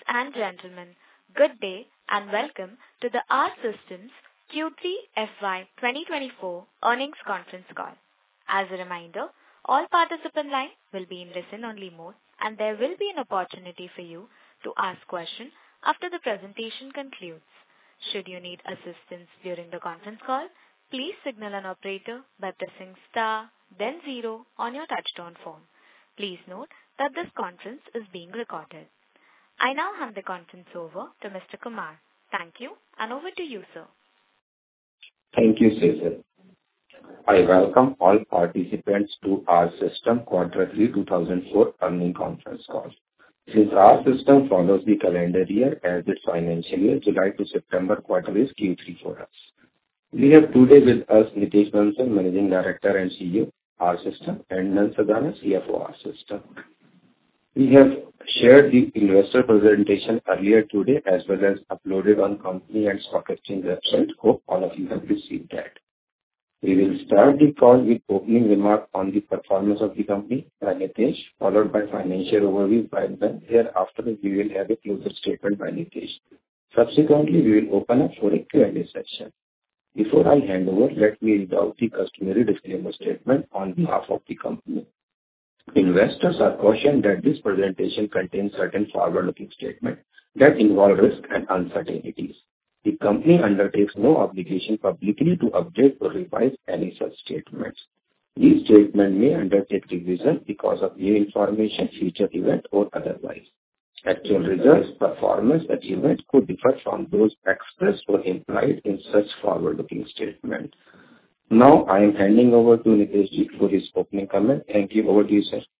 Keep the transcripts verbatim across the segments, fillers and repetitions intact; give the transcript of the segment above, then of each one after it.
and gentlemen, good day and welcome to the R Systems Q three F Y twenty twenty-four earnings conference call. As a reminder, all participant lines will be in listen-only mode, and there will be an opportunity for you to ask questions after the presentation concludes. Should you need assistance during the conference call, please signal an operator by pressing star, then zero on your touch-tone phone. Please note that this conference is being recorded. I now hand the conference over to Mister Kumar. Thank you, and over to you, sir. Thank you, Cesar. I welcome all participants to R Systems Quarter three two thousand four earnings conference call. Since R Systems follows the calendar year as its financial year, July to September quarter is Q three for us. We have today with us Nitesh Bansal, Managing Director and C E O, R Systems, and Nand Sadana, C F O, R Systems. We have shared the investor presentation earlier today as well as uploaded on company and stock exchange website. Hope all of you have received that. We will start the call with opening remarks on the performance of the company by Nitesh, followed by financial overview by Nand. Thereafter, we will have a closing statement by Nitesh. Subsequently, we will open up for a Q and A session. Before I hand over, let me read out the customary disclaimer statement on behalf of the company. Investors are cautioned that this presentation contains certain forward-looking statements that involve risk and uncertainties. The company undertakes no obligation publicly to update or revise any such statements. These statements may undertake revision because of new information, future event, or otherwise. Actual results, performance, achievements could differ from those expressed or implied in such forward-looking statements. Now, I am handing over to Nitesh ji for his opening comment. Thank you. Over to you, sir.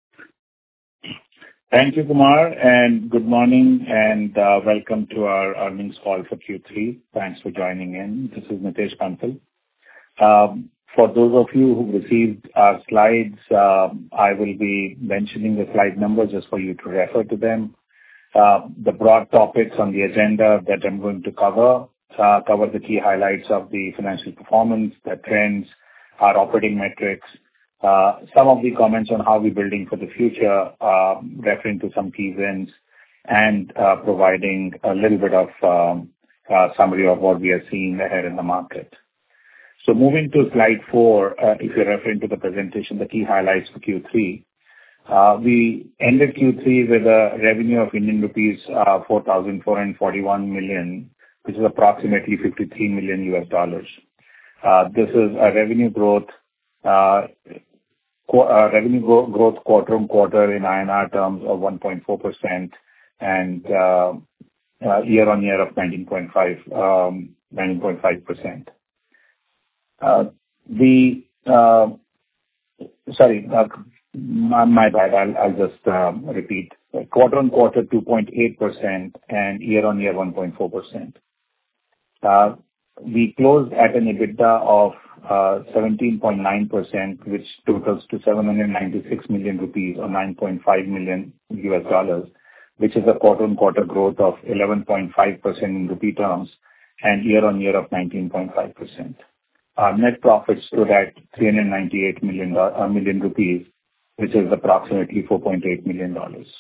Thank you, Kumar, and good morning and uh, welcome to our earnings call for Q three. Thanks for joining in. This is Nitesh Bansal. Um, for those of you who received our slides, uh, I will be mentioning the slide numbers just for you to refer to them. Uh, the broad topics on the agenda that I'm going to cover Uh, cover the key highlights of the financial performance, the trends, our operating metrics, uh, some of the comments on how we're building for the future, uh, referring to some key wins, and uh, providing a little bit of um, uh, summary of what we are seeing ahead in the market. So moving to slide four, uh, if you're referring to the presentation, the key highlights for Q three, uh, we ended Q three with a revenue of Indian rupees uh, four thousand four hundred forty-one million, which is approximately fifty-three million U S dollars. Uh, this is a revenue growth, uh, qu- uh, revenue gro- growth quarter on quarter in I N R terms of one point four percent and uh, uh, year on year of nineteen point five percent. Uh, the uh, sorry, uh, my, my bad. I'll, I'll just uh, repeat. Quarter on quarter two point eight percent and year on year one point four percent. Uh, we closed at an EBITDA of uh, seventeen point nine percent, which totals to seven hundred ninety-six million rupees or nine point five million U S dollars, which is a quarter-on-quarter growth of eleven point five percent in rupee terms and year-on-year of nineteen point five percent. Our net profit stood at three hundred ninety-eight million, uh, million rupees, which is approximately four point eight million dollars.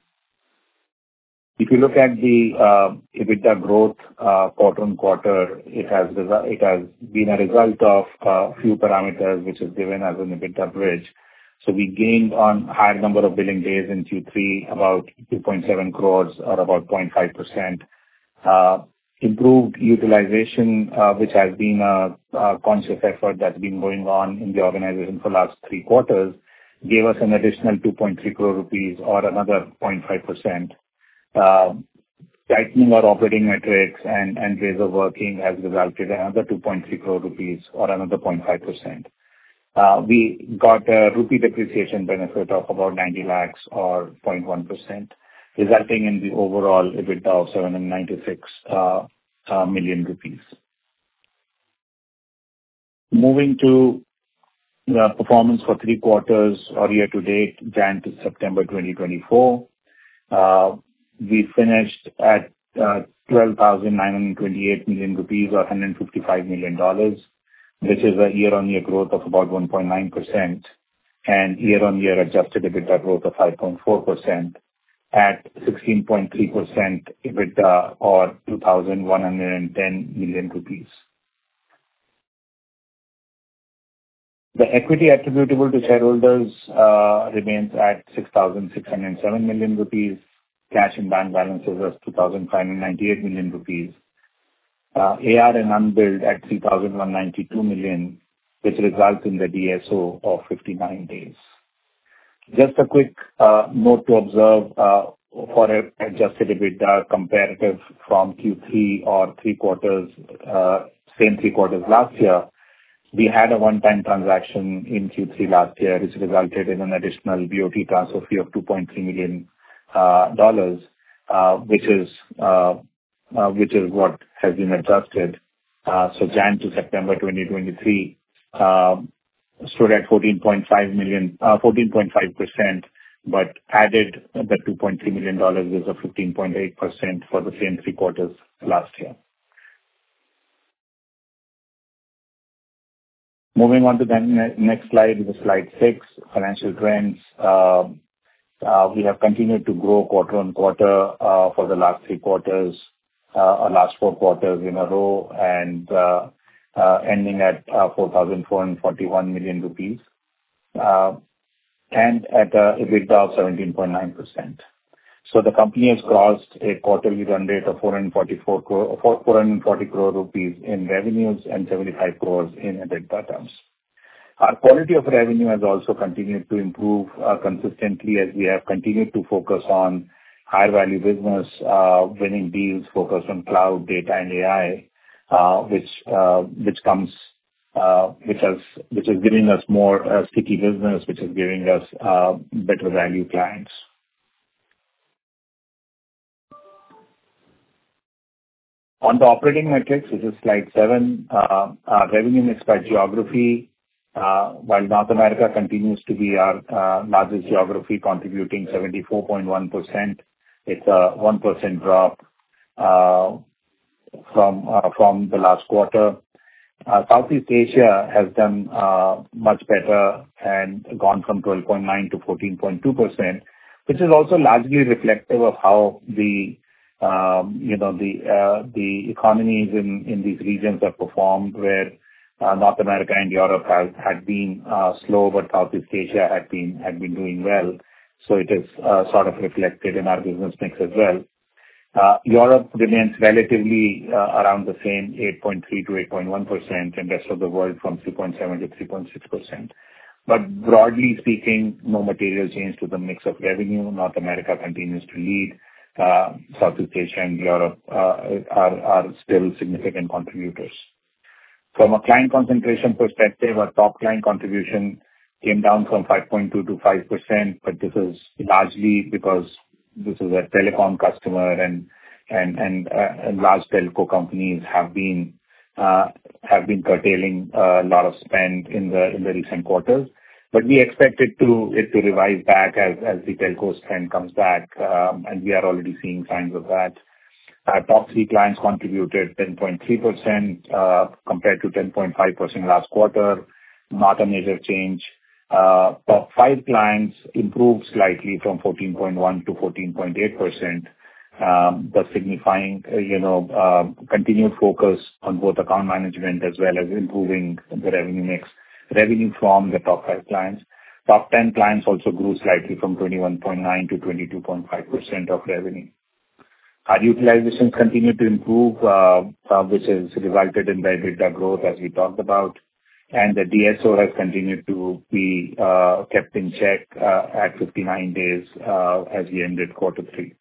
If you look at the uh, EBITDA growth uh, quarter-on-quarter, it has resu- it has been a result of a uh, few parameters which is given as an EBITDA bridge. So we gained on higher number of billing days in Q three, about two point seven crores or about zero point five percent. Uh, improved utilization, uh, which has been a, a conscious effort that's been going on in the organization for the last three quarters, gave us an additional two point three crore rupees or another zero point five percent. Uh, tightening our operating metrics and, and ways of working has resulted in another two point three crore rupees or another zero point five percent. Uh, we got a rupee depreciation benefit of about ninety lakhs or zero point one percent, resulting in the overall EBITDA of seven hundred ninety-six uh, uh, million rupees. Moving to the performance for three quarters or year to date, January to September twenty twenty-four. Uh, we finished at uh, twelve thousand nine hundred twenty-eight million rupees or one hundred fifty-five million dollars, which is a year-on-year growth of about one point nine percent and year-on-year adjusted EBITDA growth of five point four percent. at sixteen point three percent EBITDA or two thousand one hundred ten million rupees. The equity attributable to shareholders uh, remains at six thousand six hundred seven million rupees. Cash and bank balances as two thousand five hundred ninety-eight million rupees. Uh, A R and unbilled at three thousand one hundred ninety-two million, which results in the D S O of fifty-nine days. Just a quick uh, note to observe uh, for a adjusted EBITDA comparative from Q three or three quarters, uh, same three quarters last year. We had a one-time transaction in Q three last year, which resulted in an additional B O T transfer fee of two point three million dollars, uh, uh, which is uh, uh, which is what has been adjusted. Uh, so Jan to September twenty twenty-three uh, stood at fourteen point five million, uh, fourteen point five percent, but added the two point three million dollars is a fifteen point eight percent for the same three quarters last year. Moving on to the ne- next slide, is slide six, financial trends. Uh, uh, we have continued to grow quarter on quarter uh, for the last three quarters, uh, or last four quarters in a row, and uh, uh, ending at uh, four thousand four hundred forty-one million rupees, uh, and at a EBITDA of seventeen point nine percent. So the company has crossed a quarterly run rate of four hundred forty-four crore, four hundred forty crore rupees in revenues and seventy-five crores in EBITDA terms. Our quality of revenue has also continued to improve uh, consistently as we have continued to focus on higher value business, uh, winning deals focused on cloud, data, and A I, uh, which uh, which comes uh, which has which is giving us more uh, sticky business, which is giving us uh, better value clients. On the operating metrics, which is slide seven, uh, our revenue mix by geography, uh, while North America continues to be our uh, largest geography, contributing seventy-four point one percent. It's a one percent drop uh, from uh, from the last quarter. Uh, Southeast Asia has done uh, much better and gone from twelve point nine to fourteen point two percent, which is also largely reflective of how the Um, you know, the uh, the economies in, in these regions have performed, where uh, North America and Europe have, had been uh, slow, but Southeast Asia had been had been doing well. So it is uh, sort of reflected in our business mix as well. Uh, Europe remains relatively uh, around the same eight point three to eight point one percent, and rest of the world from three point seven to three point six percent. But broadly speaking, no material change to the mix of revenue. North America continues to lead. Uh, Southeast Asia and Europe uh, are, are still significant contributors. From a client concentration perspective, our top client contribution came down from five point two to five percent, but this is largely because this is a telecom customer, and and and, uh, and large telco companies have been uh, have been curtailing a lot of spend in the in the recent quarters. But we expect it to it to revise back as as the telco spend comes back, um, and we are already seeing signs of that. Our top three clients contributed ten point three percent uh, compared to ten point five percent last quarter. Not a major change. Uh, top five clients improved slightly from fourteen point one to fourteen point eight percent. Um, thus signifying, uh, you know, uh, continued focus on both account management as well as improving the revenue mix. Revenue from the top five clients. Top ten clients also grew slightly from twenty-one point nine to twenty-two point five percent of revenue. Our utilizations continue to improve, uh, uh, which has resulted in the EBITDA growth as we talked about. And the D S O has continued to be uh, kept in check uh, at fifty-nine days uh, as we ended quarter three.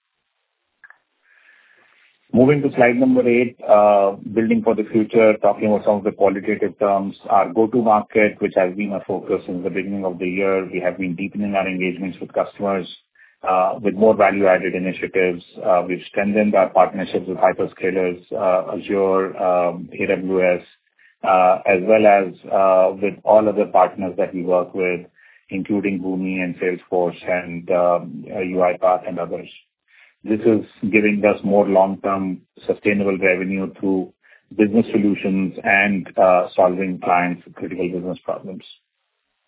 Moving to slide number eight, uh, building for the future, talking about some of the qualitative terms. Our go-to-market, which has been a focus since the beginning of the year, we have been deepening our engagements with customers uh, with more value-added initiatives. Uh, we've strengthened our partnerships with hyperscalers, uh, Azure, um, A W S, uh, as well as uh, with all other partners that we work with, including Boomi and Salesforce and um, UiPath and others. This is giving us more long-term sustainable revenue through business solutions and uh, solving clients' critical business problems.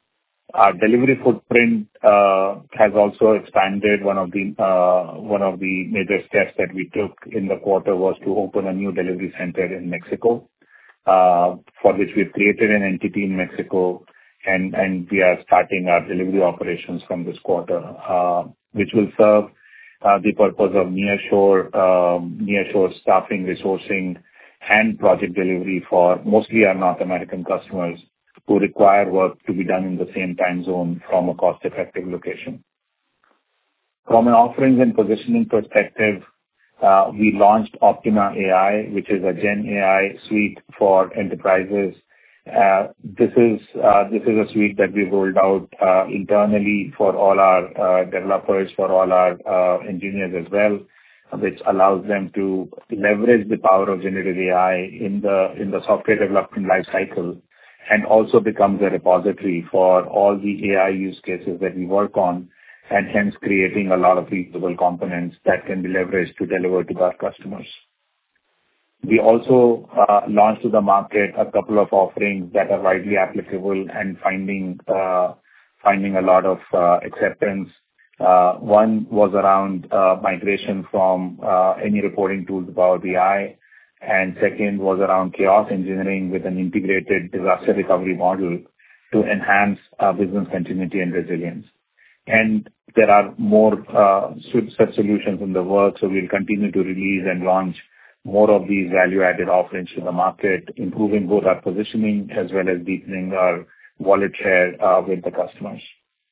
Our delivery footprint uh, has also expanded. One of the uh, one of the major steps that we took in the quarter was to open a new delivery center in Mexico, uh, for which we've created an entity in Mexico, and and we are starting our delivery operations from this quarter, uh, which will serve uh, the purpose of nearshore um, nearshore staffing, resourcing, and project delivery for mostly our North American customers who require work to be done in the same time zone from a cost-effective location. From an offerings and positioning perspective, uh, we launched Optima A I, which is a Gen A I suite for enterprises. Uh, this is uh, this is a suite that we rolled out uh, internally for all our uh, developers, for all our uh, engineers as well, which allows them to leverage the power of generative A I in the in the software development life cycle, and also becomes a repository for all the A I use cases that we work on, and hence creating a lot of reusable components that can be leveraged to deliver to our customers. We also uh, launched to the market a couple of offerings that are widely applicable and finding uh, finding a lot of uh, acceptance. Uh, one was around uh, migration from uh, any reporting tools Power B I, and second was around chaos engineering with an integrated disaster recovery model to enhance uh, business continuity and resilience. And there are more uh, such solutions in the works, so we'll continue to release and launch more of these value-added offerings to the market, improving both our positioning as well as deepening our wallet share uh, with the customers.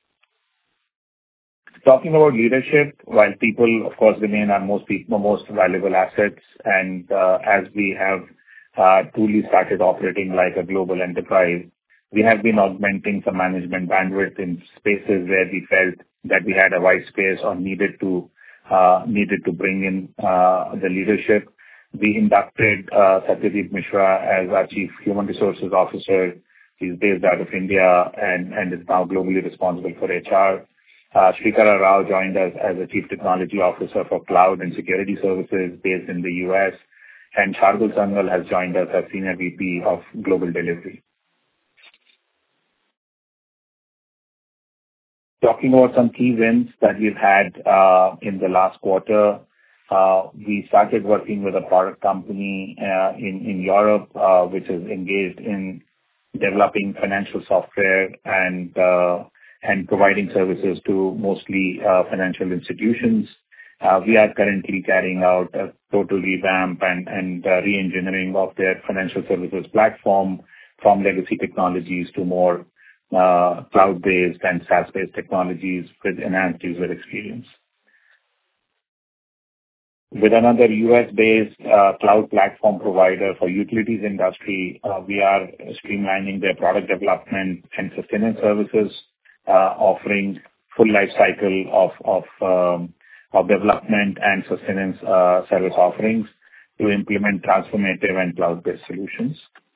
Talking about leadership, while people, of course, remain our most people, most valuable assets, and uh, as we have uh, truly started operating like a global enterprise, we have been augmenting some management bandwidth in spaces where we felt that we had a white space or needed to uh, needed to bring in uh, the leadership. We inducted uh, Satyadeep Mishra as our Chief Human Resources Officer. He's based out of India and, and is now globally responsible for H R. Uh, Srikara Rao joined us as a Chief Technology Officer for Cloud and Security Services based in the U S, and Shardul Sangal has joined us as Senior V P of Global Delivery. Talking about some key wins that we've had uh, in the last quarter, uh, we started working with a product company uh, in, in Europe, uh, which is engaged in developing financial software and uh, and providing services to mostly uh, financial institutions. Uh, we are currently carrying out a total revamp and, and uh, re-engineering of their financial services platform from legacy technologies to more uh, cloud-based and SaaS-based technologies with enhanced user experience. With another U S-based uh, cloud platform provider for utilities industry, uh, we are streamlining their product development and sustenance services, Uh, offering full life cycle of of, um, of development and sustenance uh, service offerings to implement transformative and cloud-based solutions.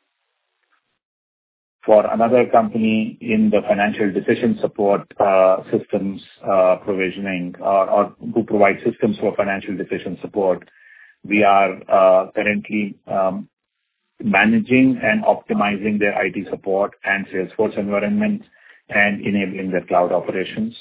For another company in the financial decision support uh, systems uh, provisioning or, or who provide systems for financial decision support, we are uh, currently um, managing and optimizing their I T support and Salesforce environments and enabling their cloud operations.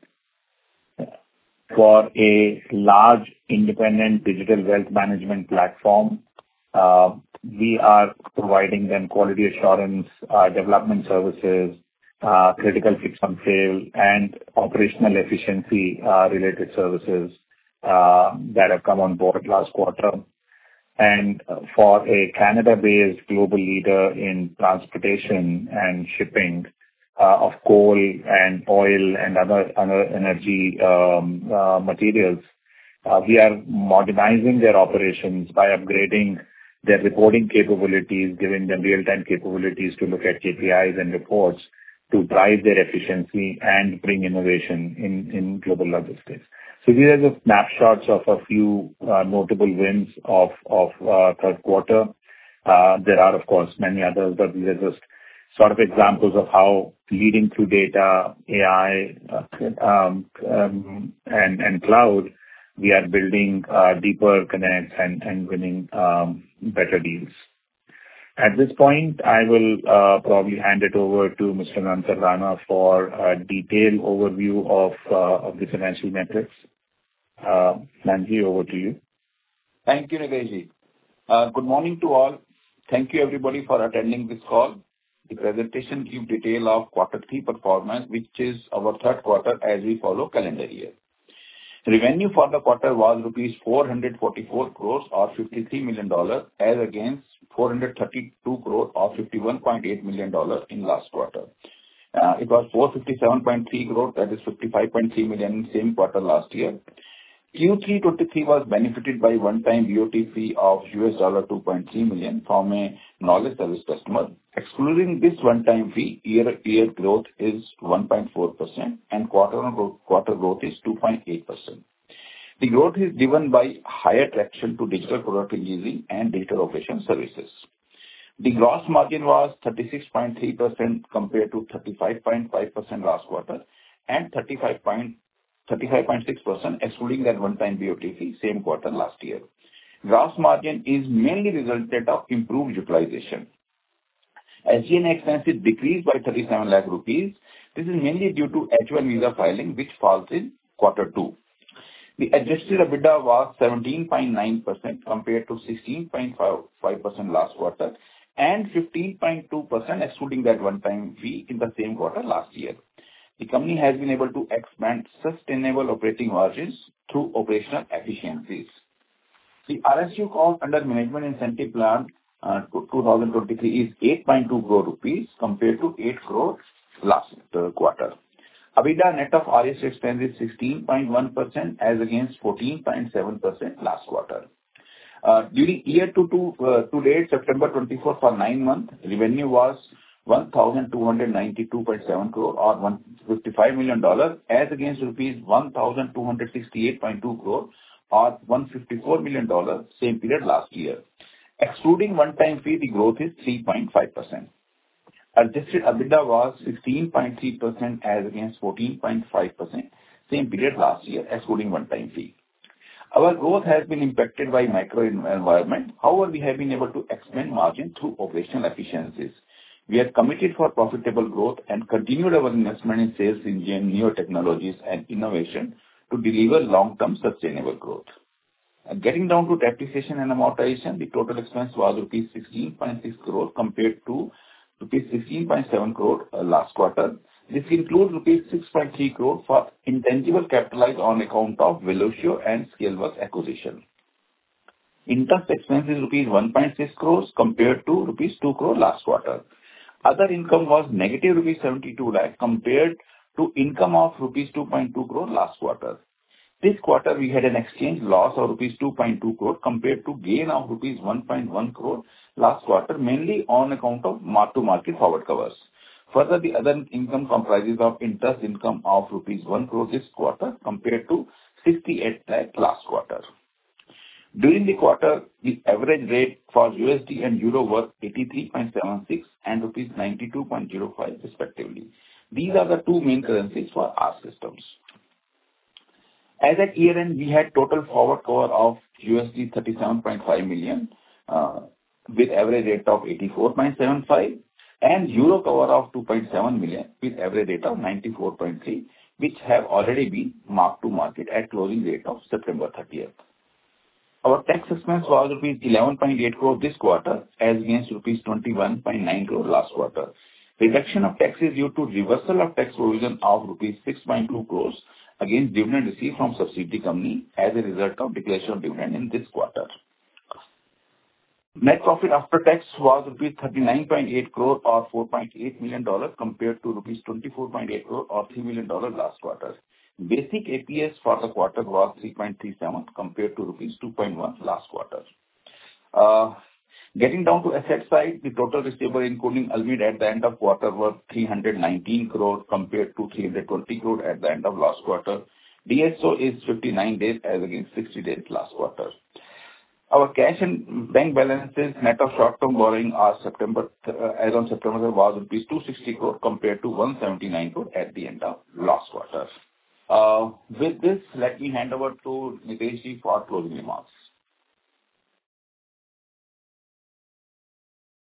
For a large independent digital wealth management platform, uh, we are providing them quality assurance, uh, development services, uh, critical fix and fail, and operational efficiency uh, related services uh, that have come on board last quarter. And for a Canada-based global leader in transportation and shipping, Uh, of coal and oil and other, other energy um, uh, materials, uh, we are modernizing their operations by upgrading their reporting capabilities, giving them real-time capabilities to look at K P Is and reports to drive their efficiency and bring innovation in, in global logistics. So these are the snapshots of a few uh, notable wins of, of uh, third quarter. Uh, there are, of course, many others, but these are just sort of examples of how leading through data, A I, uh, um, um, and, and cloud, we are building uh, deeper connects and, and winning um, better deals. At this point, I will uh, probably hand it over to Mister Nandan Rana for a detailed overview of uh, of the financial metrics. Uh, Nanji, over to you. Thank you, Nitesh. Uh, good morning to all. Thank you, everybody, for attending this call. The presentation gives detail of quarter three performance, which is our third quarter as we follow calendar year. Revenue for the quarter was rupees four hundred forty-four crores or fifty-three million dollars as against four hundred thirty-two crores or fifty-one point eight million dollars in last quarter. Uh, it was four hundred fifty-seven point three crores, that is fifty-five point three million in same quarter last year. Q three twenty-three was benefited by one-time B O T fee of U S two point three million from a knowledge service customer. Excluding this one-time fee, year-year growth is one point four percent and quarter-on-quarter growth is two point eight percent. The growth is driven by higher traction to digital product engineering and digital operation services. The gross margin was thirty-six point three percent compared to thirty-five point five percent last quarter and thirty-five point six percent excluding that one-time B O T fee same quarter last year. Gross margin is mainly resulted of improved utilization. S G and A expenses decreased by thirty-seven lakh rupees. This is mainly due to H one visa filing, which falls in quarter two. The adjusted EBITDA was seventeen point nine percent compared to sixteen point five percent last quarter and fifteen point two percent excluding that one-time fee in the same quarter last year. The company has been able to expand sustainable operating margins through operational efficiencies. The R S U cost under management incentive plan uh, twenty twenty-three is eight point two crore rupees compared to eight crore last uh, quarter. EBITDA net of R S U expense is sixteen point one percent as against fourteen point seven percent last quarter. Uh, during year to, to, uh, to date, September twenty-four for nine months, revenue was one thousand two hundred ninety-two point seven crore or one hundred fifty-five million dollars as against rupees one thousand two hundred sixty-eight point two crore or one hundred fifty-four million dollars same period last year. Excluding one-time fee, the growth is three point five percent. Adjusted EBITDA was sixteen point three percent as against fourteen point five percent same period last year, excluding one-time fee. Our growth has been impacted by macro environment. However, we have been able to expand margin through operational efficiencies. We are committed for profitable growth and continued our investment in sales engine, new technologies, and innovation to deliver long-term sustainable growth. Uh, getting down to depreciation and amortization, the total expense was rupees sixteen point six crore compared to rupees sixteen point seven crore uh, last quarter. This includes rupees six point three crore for intangible capitalized on account of Velocio and Scaleworks acquisition. Interest expense is rupees one point six crores compared to rupees two crore last quarter. Other income was negative rupees seventy-two lakh compared to income of rupees two point two crore last quarter. This quarter, we had an exchange loss of rupees two point two crore compared to gain of rupees one point one crore last quarter, mainly on account of mark-to-market forward covers. Further, the other income comprises of interest income of rupees one crore this quarter compared to sixty-eight lakh last quarter. During the quarter, the average rate for U S D and Euro were eighty-three point seven six and rupees ninety-two point zero five respectively. These are the two main currencies for our systems. As at year-end, we had total forward cover of U S D thirty-seven point five million uh, with average rate of eighty-four point seven five and Euro cover of two point seven million with average rate of ninety-four point three, which have already been marked to market at closing rate of September thirtieth. Our tax expense was rupees eleven point eight crore this quarter as against rupees twenty-one point nine crore last quarter. Reduction of tax is due to reversal of tax provision of rupees six point two crores against dividend received from subsidiary company as a result of declaration of dividend in this quarter. Net profit after tax was rupees thirty-nine point eight crore or four point eight million dollars compared to rupees twenty-four point eight crore or three million dollars last quarter. Basic A P S for the quarter was three point three seven compared to rupees two point one last quarter. Uh, getting down to asset side, the total receivable including Almid at the end of quarter was three hundred nineteen crore compared to three hundred twenty crore at the end of last quarter. D S O is fifty-nine days as against sixty days last quarter. Our cash and bank balances net of short-term borrowing are September uh, as on September was rupees two hundred sixty crore compared to one hundred seventy-nine crore at the end of last quarter. Uh, with this, let me hand over to Nitesh ji for closing remarks.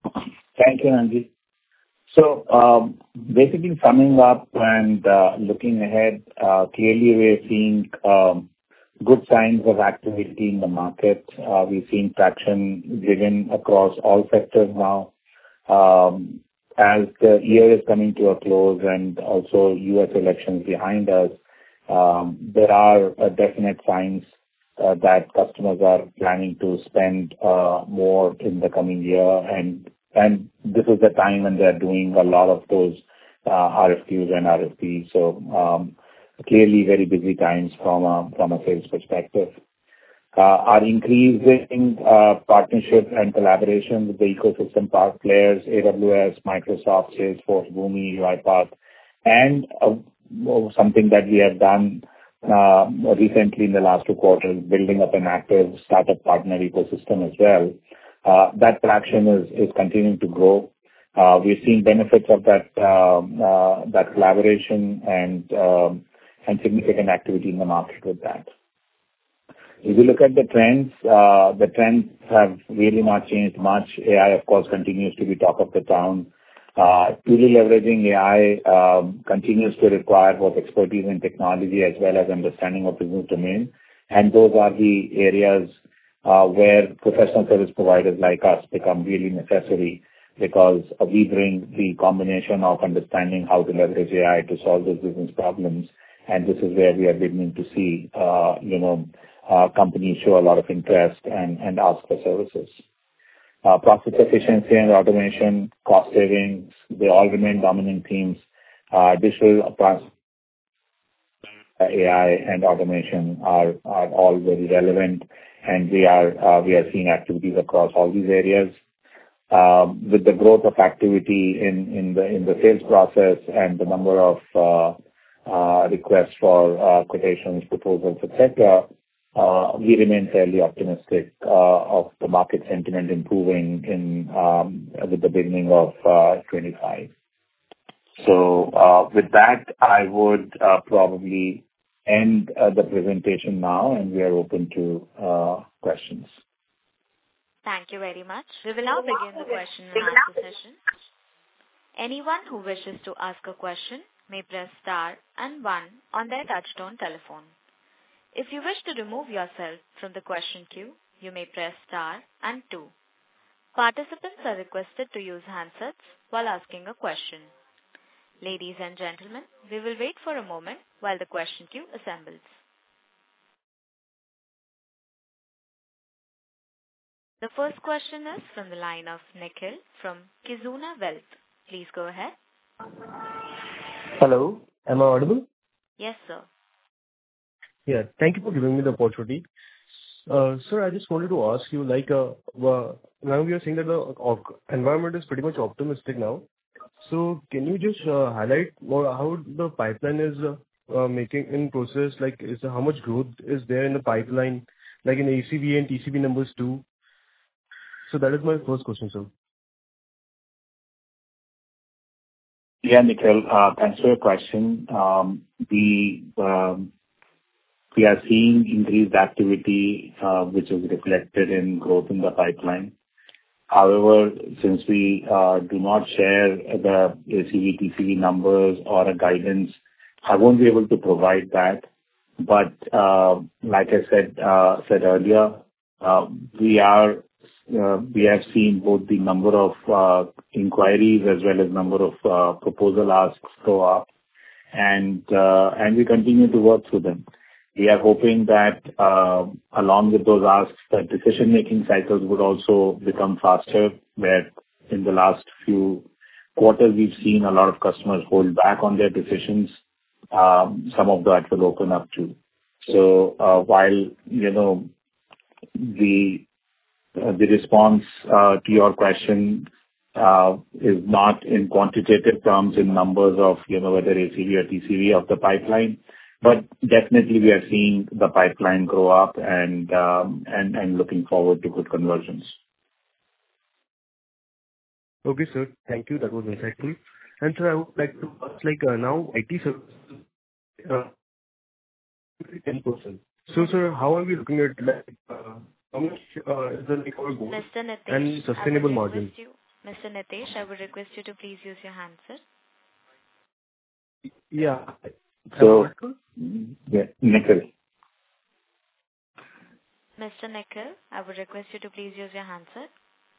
Thank you, Nanji. So um, basically summing up and uh, looking ahead, uh, clearly we're seeing um, good signs of activity in the market. Uh, we're seeing traction driven across all sectors now. Um, as the year is coming to a close and also U S elections behind us, um, there are uh, definite signs uh, that customers are planning to spend uh, more in the coming year, and and this is the time when they're doing a lot of those uh, R F Qs and R F Ps. So um, clearly very busy times from a from a sales perspective. Uh, Our increasing uh, partnership and collaboration with the ecosystem part players, A W S, Microsoft, Salesforce, Boomi, UiPath, and uh, something that we have done uh, recently in the last two quarters, building up an active startup partner ecosystem as well. Uh, That traction is is continuing to grow. Uh, We're seeing benefits of that um, uh, that collaboration and um, and significant activity in the market with that. If you look at the trends, uh, the trends have really not changed much. A I, of course, continues to be top of the town. Uh, Truly leveraging A I um, continues to require both expertise in technology as well as understanding of business domain. And those are the areas uh, where professional service providers like us become really necessary, because uh, we bring the combination of understanding how to leverage A I to solve those business problems. And this is where we are beginning to see, uh, you know, uh, companies show a lot of interest and, and ask for services. Uh, process efficiency and automation, cost savings, they all remain dominant themes. Uh, digital trans- A I and automation are, are all very relevant, and we are uh, we are seeing activities across all these areas. Um, with the growth of activity in, in the in the sales process and the number of uh, uh, requests for uh, quotations, proposals, et cetera, uh, we remain fairly optimistic uh, of the market sentiment improving in um, with the beginning of uh, twenty-five. So uh, with that, I would uh, probably end uh, the presentation now, and we are open to uh, questions. Thank you very much. We will now begin the question and answer session. Anyone who wishes to ask a question may press star and one on their touchtone telephone. If you wish to remove yourself from the question queue, you may press star and two. Participants are requested to use handsets while asking a question. Ladies and gentlemen, we will wait for a moment while the question queue assembles. The first question is from the line of Nikhil from Kizuna Wealth. Please go ahead. Hello, am I audible? Yes, sir. Yeah, thank you for giving me the opportunity. Uh, sir, I just wanted to ask you, like, uh, uh, now we are saying that the uh, environment is pretty much optimistic now. So can you just uh, highlight more how the pipeline is uh, uh, making in process? Like, is how much growth is there in the pipeline, like in A C V and T C V numbers too? So that is my first question, sir. Yeah, Nikhil, uh, thanks for your question. Um, we um, we are seeing increased activity, uh, which is reflected in growth in the pipeline. However, since we uh, do not share the A C V, T C V numbers or a guidance, I won't be able to provide that. But uh, like I said uh, said earlier, uh, we are uh, we have seen both the number of uh, inquiries as well as number of uh, proposal asks go up, and uh, and we continue to work through them. We are hoping that uh, along with those asks, the decision-making cycles would also become faster, where in the last few quarters, we've seen a lot of customers hold back on their decisions. Um, Some of that will open up too. So, uh, while, you know, the uh, the response uh, to your question uh, is not in quantitative terms, in numbers of, you know, whether A C V or T C V of the pipeline, but definitely we are seeing the pipeline grow up and um, and and looking forward to good conversions. Okay, sir. Thank you. That was insightful. And sir, I would like to ask, like, uh, now I T services, uh, ten percent. So, sir, how are we looking at, like, uh, how much uh, is the, like, our goal Mister Nitish, and sustainable I would margins? request you, Mister Nitesh, I would request you to please use your handset. Yeah. So, yeah, Nikhil. Mister Nikhil, I would request you to please use your handset.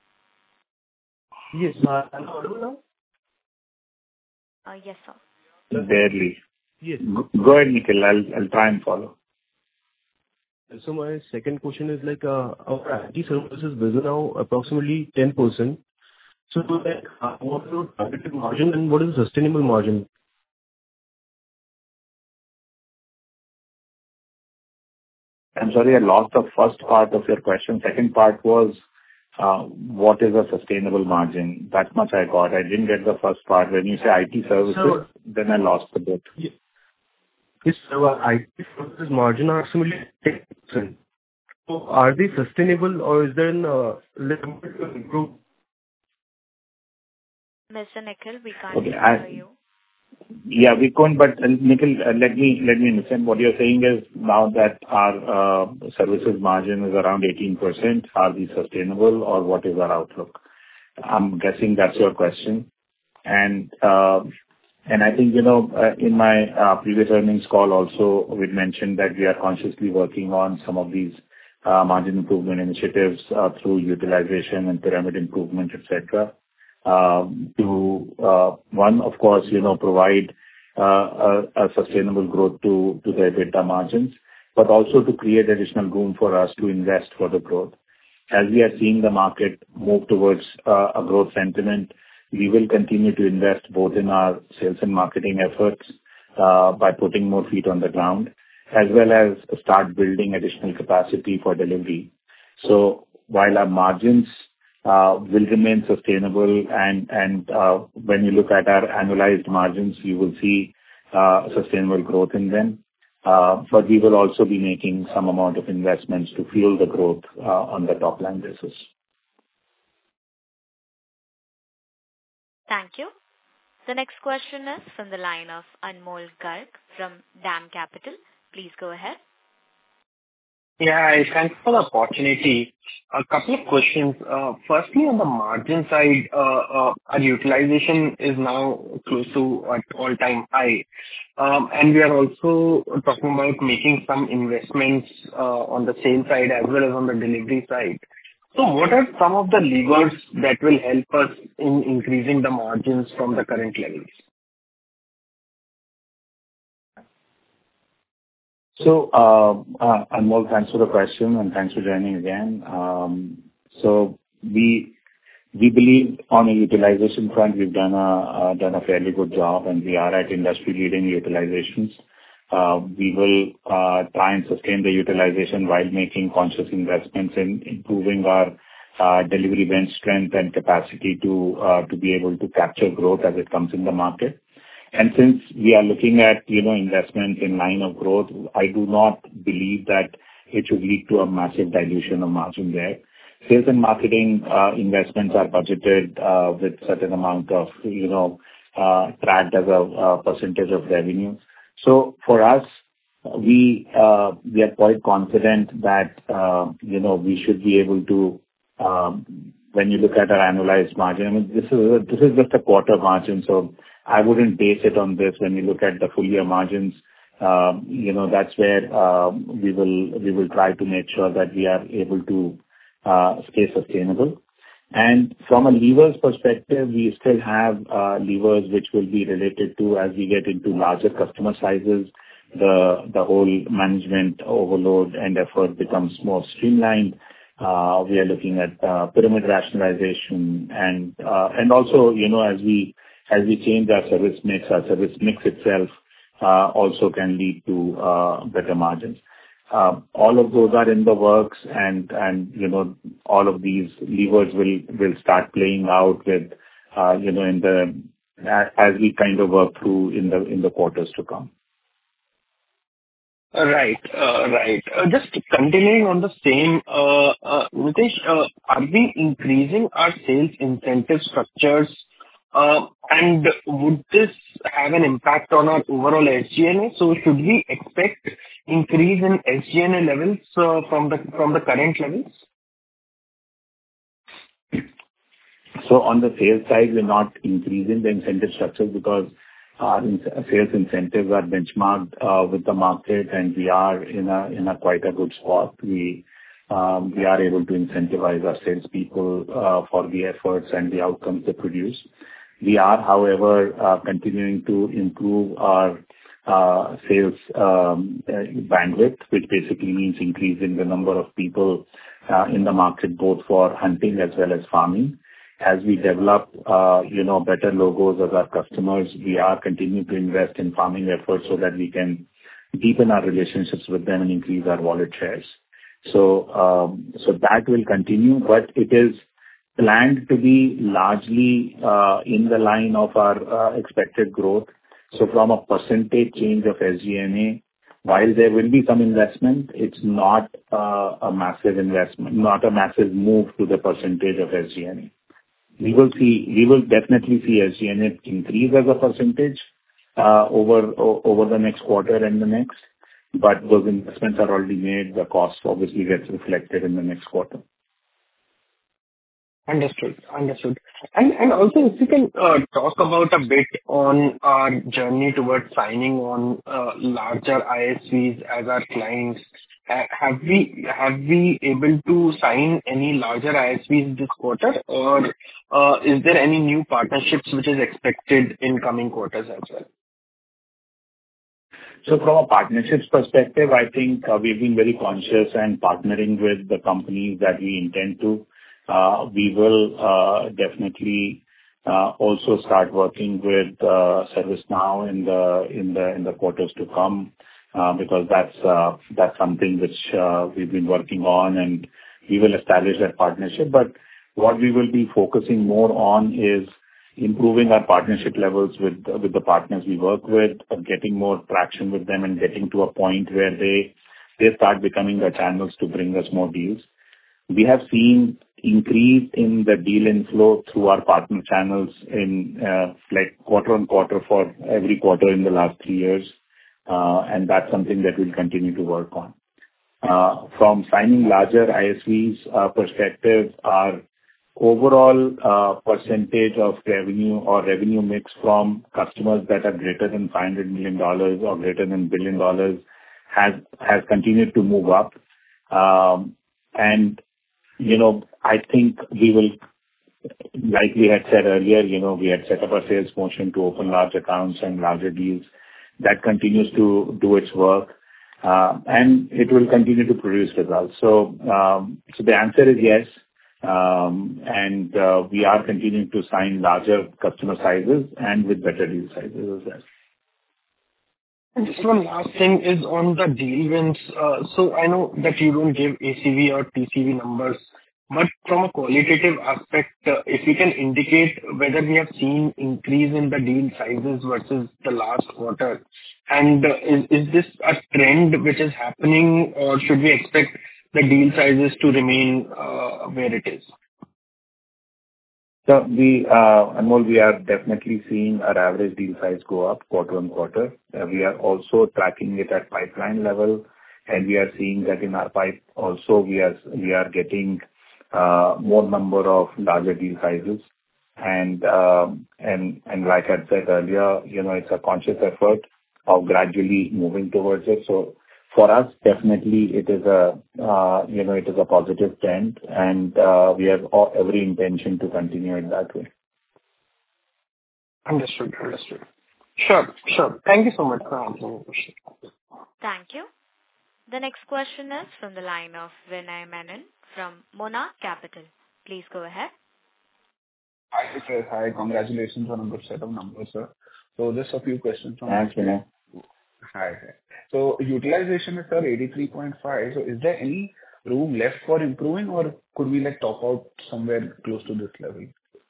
Yes. uh, Am I audible now? Uh, yes, sir. Barely. Yes. Go go ahead, Nikhil. I'll I'll try and follow. So my second question is like, uh, our I T services business now approximately ten percent. So like, uh, what is your targeted margin and what is the sustainable margin? I'm sorry, I lost the first part of your question. Second part was, uh, what is a sustainable margin? That much I got. I didn't get the first part. When you say I T services, So- then I lost a bit. Yes, our I T services margin are approximately ten percent. So are they sustainable or is there an uh, limit to improve? Mister Nikhil, we can't Okay. I- hear you. Yeah, we couldn't, but uh, Nikhil, uh, let me let me understand. What you're saying is now that our uh, services margin is around eighteen percent, are these sustainable or what is our outlook? I'm guessing that's your question. And uh, and I think, you know, uh, in my uh, previous earnings call also, we mentioned that we are consciously working on some of these uh, margin improvement initiatives uh, through utilization and pyramid improvement, et cetera. Um, to uh, one, of course, you know, provide uh, a a sustainable growth to to the EBITDA margins, but also to create additional room for us to invest for the growth. As we are seeing the market move towards uh, a growth sentiment, we will continue to invest both in our sales and marketing efforts uh, by putting more feet on the ground, as well as start building additional capacity for delivery. So while our margins uh, will remain sustainable and and uh, when you look at our annualized margins, you will see uh, sustainable growth in them. Uh, But we will also be making some amount of investments to fuel the growth uh, on the top line basis. Thank you. The next question is from the line of Anmol Garg from DAM Capital. Please go ahead. Yeah, thanks for the opportunity. A couple of questions. Uh, Firstly, on the margin side, uh, uh, our utilization is now close to at all-time high. Um, And we are also talking about making some investments uh, on the sales side as well as on the delivery side. So what are some of the levers that will help us in increasing the margins from the current levels? So, uh, uh, Anmol, thanks for the question, and thanks for joining again. Um, So we we believe on a utilization front, we've done a uh, done a fairly good job, and we are at industry-leading utilizations. Uh, We will uh, try and sustain the utilization while making conscious investments in improving our uh, delivery bench strength and capacity to uh, to be able to capture growth as it comes in the market. And since we are looking at, you know, investment in line of growth, I do not believe that it should lead to a massive dilution of margin there. Sales and marketing uh, investments are budgeted uh, with certain amount of, you know, uh, tracked as a a percentage of revenue. So for us, we uh, we are quite confident that, uh, you know, we should be able to, um, when you look at our annualized margin, I mean, this is a- this is just a quarter margin, so I wouldn't base it on this. When you look at the full year margins, um, you know, that's where um, we will we will try to make sure that we are able to uh, stay sustainable. And from a levers perspective, we still have uh, levers which will be related to as we get into larger customer sizes, the the whole management overload and effort becomes more streamlined. Uh, We are looking at uh, pyramid rationalization and uh, and also, you know, as we as we change our service mix, our service mix itself uh, also can lead to uh, better margins. Uh, All of those are in the works and, and you know, all of these levers will will start playing out with, uh, you know, in the as we kind of work through in the in the quarters to come. Uh, Right. uh, Right. Uh, Just continuing on the same, uh, uh, Nitesh, uh, are we increasing our sales incentive structures? Uh, And would this have an impact on our overall S G and A? So should we expect increase in S G and A levels uh, from the from the current levels? So on the sales side, we're not increasing the incentive structure because our in- sales incentives are benchmarked uh, with the market, and we are in a in a quite a good spot. We um, we are able to incentivize our salespeople uh, for the efforts and the outcomes they produce. We are, however, uh, continuing to improve our uh, sales um, uh, bandwidth, which basically means increasing the number of people uh, in the market, both for hunting as well as farming. As we develop, uh, you know, better logos as our customers, we are continuing to invest in farming efforts so that we can deepen our relationships with them and increase our wallet shares. So, um, so that will continue, but it is planned to be largely uh, in the line of our uh, expected growth. So from a percentage change of S G and A, while there will be some investment, it's not uh, a massive investment, not a massive move to the percentage of S G and A. We will see, we will definitely see S G and A increase as a percentage uh, over o- over the next quarter and the next, but those investments are already made. The cost obviously gets reflected in the next quarter. Understood. Understood. And and also, if you can uh, talk about a bit on our journey towards signing on uh, larger I S Vs as our clients. Ha- Have we have we able to sign any larger I S Vs this quarter, or uh, is there any new partnerships which is expected in coming quarters as well? So from a partnerships perspective, I think uh, we've been very conscious and partnering with the companies that we intend to. Uh, we will uh, definitely uh, also start working with uh, ServiceNow in the in the in the quarters to come, uh, because that's uh, that's something which uh, we've been working on, and we will establish that partnership. But what we will be focusing more on is improving our partnership levels with with the partners we work with, uh, getting more traction with them, and getting to a point where they they start becoming the channels to bring us more deals. We have seen increase in the deal inflow through our partner channels in uh, like quarter on quarter for every quarter in the last three years, uh, and that's something that we'll continue to work on. Uh, From signing larger I S Vs uh, perspective, our overall uh, percentage of revenue or revenue mix from customers that are greater than five hundred million dollars or greater than a billion dollars has has continued to move up. Um, And you know, I think we will, like we had said earlier, you know, we had set up a sales motion to open large accounts and larger deals. That continues to do its work, uh, and it will continue to produce results. So, um, so the answer is yes, um, and uh, we are continuing to sign larger customer sizes and with better deal sizes as well. And just one last thing is on the deal wins. Uh, So I know that you don't give A C V or T C V numbers, but from a qualitative aspect, uh, if you can indicate whether we have seen increase in the deal sizes versus the last quarter, and uh, is is this a trend which is happening, or should we expect the deal sizes to remain uh, where it is? So we, uh, Anmol, we are definitely seeing our average deal size go up quarter on quarter. Uh, We are also tracking it at pipeline level, and we are seeing that in our pipe also, we are we are getting uh, more number of larger deal sizes. And um, and and like I said earlier, you know, it's a conscious effort of gradually moving towards it. So for us, definitely it is a, uh, you know, it is a positive trend, and uh, we have all, every intention to continue it that way. Understood. Understood. Sure. Sure. Thank you so much for answering the question. Thank you. The next question is from the line of Vinay Menon from Monarch Capital. Please go ahead. Hi, sir. Hi. Congratulations on a good set of numbers, sir. So just a few questions from Thanks, my side. Vinay. Hi. Hi. So utilization is, sir, eighty-three point five. So is there any room left for improving, or could we, like, top out somewhere close to this level?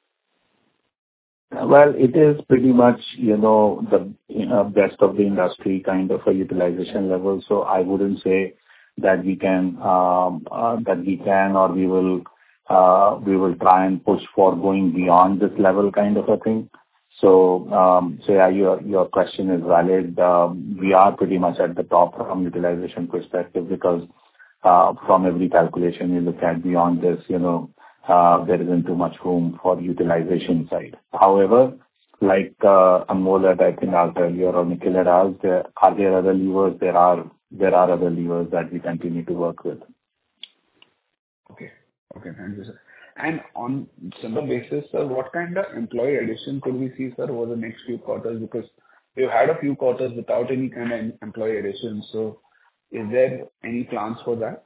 Well, it is pretty much, you know, the you know, best of the industry kind of a utilization level. So I wouldn't say that we can, um, uh, that we can or we will, uh, we will try and push for going beyond this level kind of a thing. So, um, so yeah, your, your question is valid. Um, We are pretty much at the top from utilization perspective because, uh, from every calculation you look at beyond this, you know, uh, there isn't too much room for utilization side. However, like uh, Anmol had I think asked earlier or Nikhil had asked, there, are there other levers? There are there are other levers that we continue to work with. Okay. Okay, thank you, sir. And on similar basis, sir, what kind of employee addition could we see, sir, over the next few quarters? Because we've had a few quarters without any kind of employee addition. So is there any plans for that?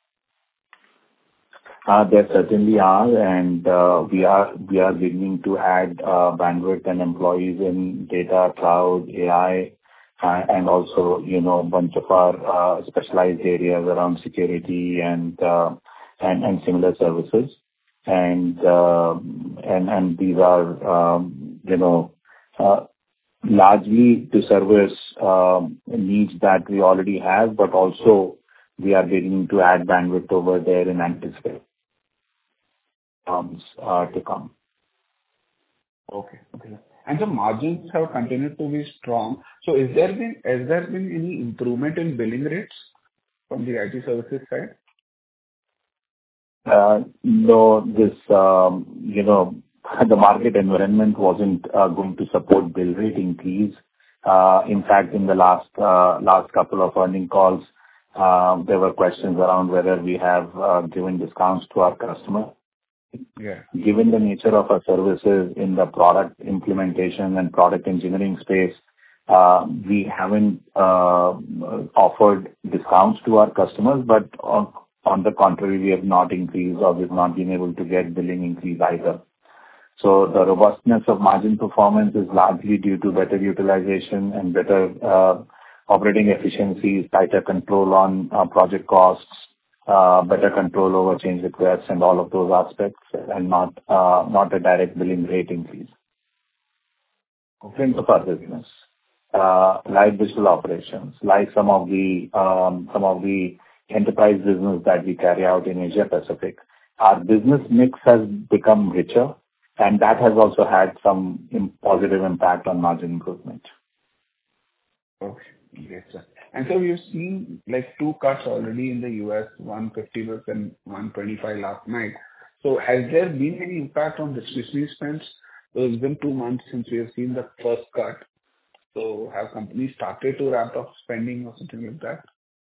Uh, There certainly are, and uh, we are we are beginning to add uh, bandwidth and employees in data, cloud, A I, uh, and also, you know, a bunch of our uh, specialized areas around security and uh, and and similar services. And uh, and and these are, um, you know, uh, largely to service um, needs that we already have, but also we are beginning to add bandwidth over there in anticipation uh, to come. Okay. Okay. And the margins have continued to be strong. So is there been, has there been any improvement in billing rates from the I T services side? Uh, No, this, um, you know, the market environment wasn't uh, going to support bill rate increase. Uh, In fact, in the last uh, last couple of earnings calls, uh, there were questions around whether we have uh, given discounts to our customers. Yeah. Given the nature of our services in the product implementation and product engineering space, uh, we haven't uh, offered discounts to our customers, but on on the contrary, we have not increased or we've not been able to get billing increase either. So the robustness of margin performance is largely due to better utilization and better uh, operating efficiencies, tighter control on uh, project costs, uh, better control over change requests and all of those aspects, and not uh, not a direct billing rate increase. Strength of our business, uh, like digital operations, like some of the um, some of the enterprise business that we carry out in Asia Pacific. Our business mix has become richer, and that has also had some im- positive impact on margin improvement. Okay. Great, sir. And so we've seen like two cuts already in the U S, one fifty basis and one twenty-five last night. So has there been any impact on discretionary spends? So it's been two months since we have seen the first cut. So have companies started to ramp up spending or something like that?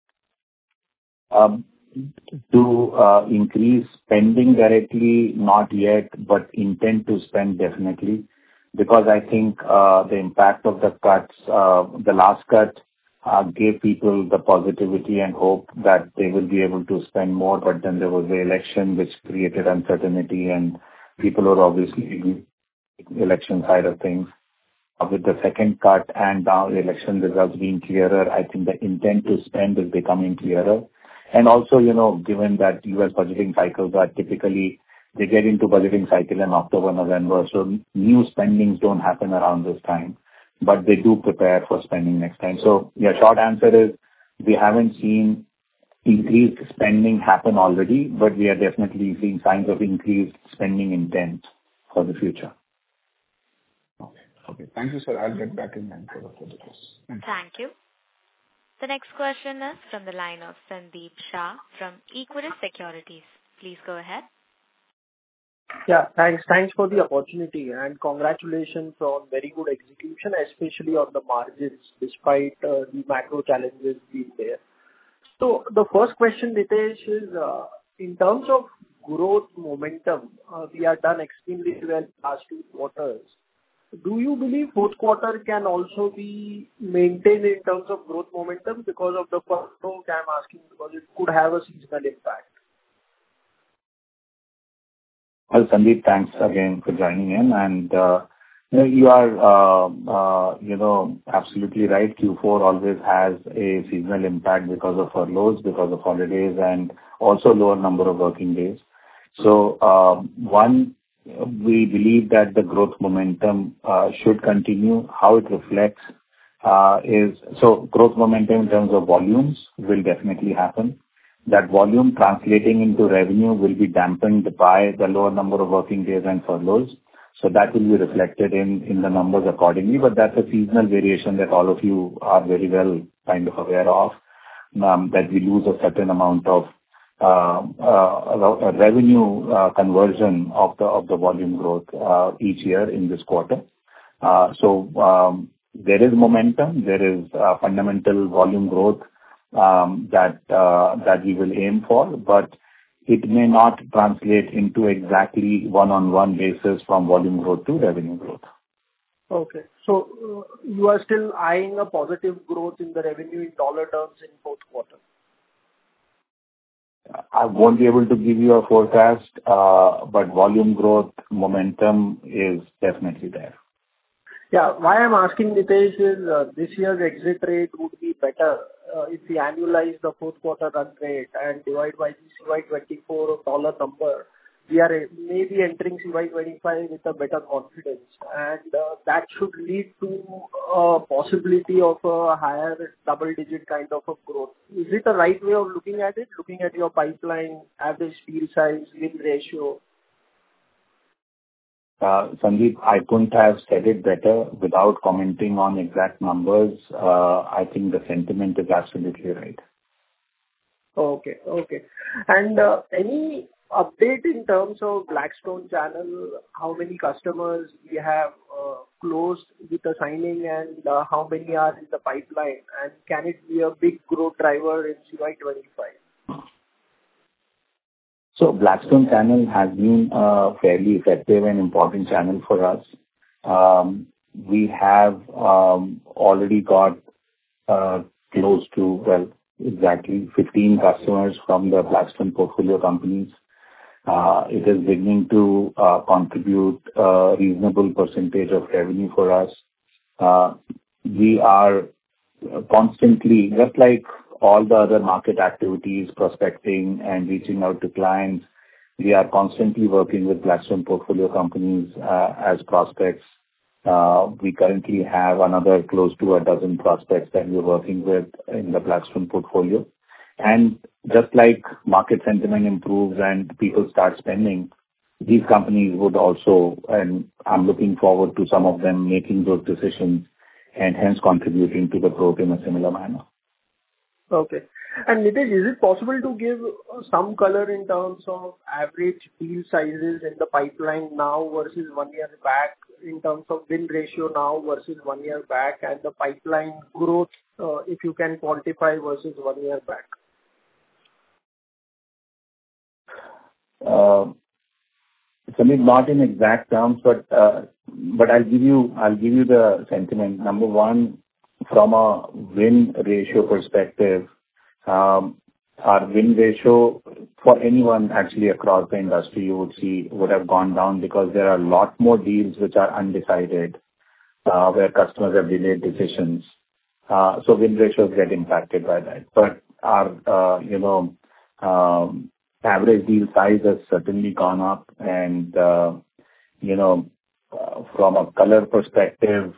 Um, To uh, increase spending directly, not yet, but intent to spend definitely, because I think uh, the impact of the cuts, uh, the last cut, uh, gave people the positivity and hope that they will be able to spend more, but then there was the election which created uncertainty, and people are obviously election side of things. Uh, With the second cut and now the election results being clearer, I think the intent to spend is becoming clearer. And also, you know, given that U S budgeting cycles are typically, they get into budgeting cycle in October, November, so new spendings don't happen around this time, but they do prepare for spending next time. So, yeah, short answer is we haven't seen increased spending happen already, but we are definitely seeing signs of increased spending intent for the future. Okay. Okay. Thank you, sir. I'll get back in line for the further questions. Thank you. Thank you. The next question is from the line of Sandeep Shah from Equirus Securities. Please go ahead. Yeah, thanks. Thanks for the opportunity, and congratulations on very good execution, especially on the margins, despite uh, the macro challenges being there. So the first question, Nitesh, is uh, in terms of growth momentum, uh, we have done extremely well last two quarters. Do you believe fourth quarter can also be maintained in terms of growth momentum because of the furlough? I'm asking because it could have a seasonal impact. Well, Sandeep, thanks again for joining in. And uh, you know, you are, uh, uh, you know, absolutely right. Q four always has a seasonal impact because of furloughs, because of holidays, and also lower number of working days. So, um, one, we believe that the growth momentum uh, should continue. How it reflects uh, is, so growth momentum in terms of volumes will definitely happen. That volume translating into revenue will be dampened by the lower number of working days and furloughs. So that will be reflected in, in the numbers accordingly. But that's a seasonal variation that all of you are very well kind of aware of, um, that we lose a certain amount of um, uh, revenue uh, conversion of the of the volume growth uh, each year in this quarter. Uh, So um, there is momentum. There is uh, fundamental volume growth um, that uh, that we will aim for, but it may not translate into exactly one-on-one basis from volume growth to revenue growth. Okay. So uh, you are still eyeing a positive growth in the revenue in dollar terms in fourth quarter? I won't be able to give you a forecast, uh, but volume growth momentum is definitely there. Yeah. Why I'm asking, Nitesh, is uh, this year's exit rate would be better uh, if we annualize the fourth quarter run rate and divide by the C Y twenty-four dollar number. We are uh, maybe entering C Y twenty-five with a better confidence, and uh, that should lead to a possibility of a higher double-digit kind of a growth. Is it the right way of looking at it, looking at your pipeline, average deal size, win ratio? Uh, Sandeep, I couldn't have said it better without commenting on exact numbers. Uh, I think the sentiment is absolutely right. Okay. Okay. And uh, any update in terms of Blackstone channel, how many customers we have uh, closed with the signing, and uh, how many are in the pipeline? And can it be a big growth driver in C Y twenty-five? So Blackstone channel has been a fairly effective and important channel for us. Um, We have um, already got uh, close to, well, exactly fifteen customers from the Blackstone portfolio companies. Uh, It is beginning to uh, contribute a reasonable percentage of revenue for us. Uh, We are constantly, just like all the other market activities, prospecting and reaching out to clients, we are constantly working with Blackstone portfolio companies uh, as prospects. Uh, We currently have another close to a dozen prospects that we're working with in the Blackstone portfolio. And just like market sentiment improves and people start spending, these companies would also, and I'm looking forward to some of them making those decisions and hence contributing to the growth in a similar manner. Okay. And Nitesh, is it possible to give uh, some color in terms of average deal sizes in the pipeline now versus one year back, in terms of win ratio now versus one year back, and the pipeline growth, uh, if you can quantify, versus one year back? Uh, Samir, not in exact terms, but uh, but I'll give you I'll give you the sentiment. Number one, from a win ratio perspective, um, our win ratio for anyone actually across the industry, you would see, would have gone down because there are a lot more deals which are undecided, uh, where customers have delayed decisions. Uh, So win ratios get impacted by that. But our, uh, you know, um, average deal size has certainly gone up, and, uh, you know, uh, from a color perspective,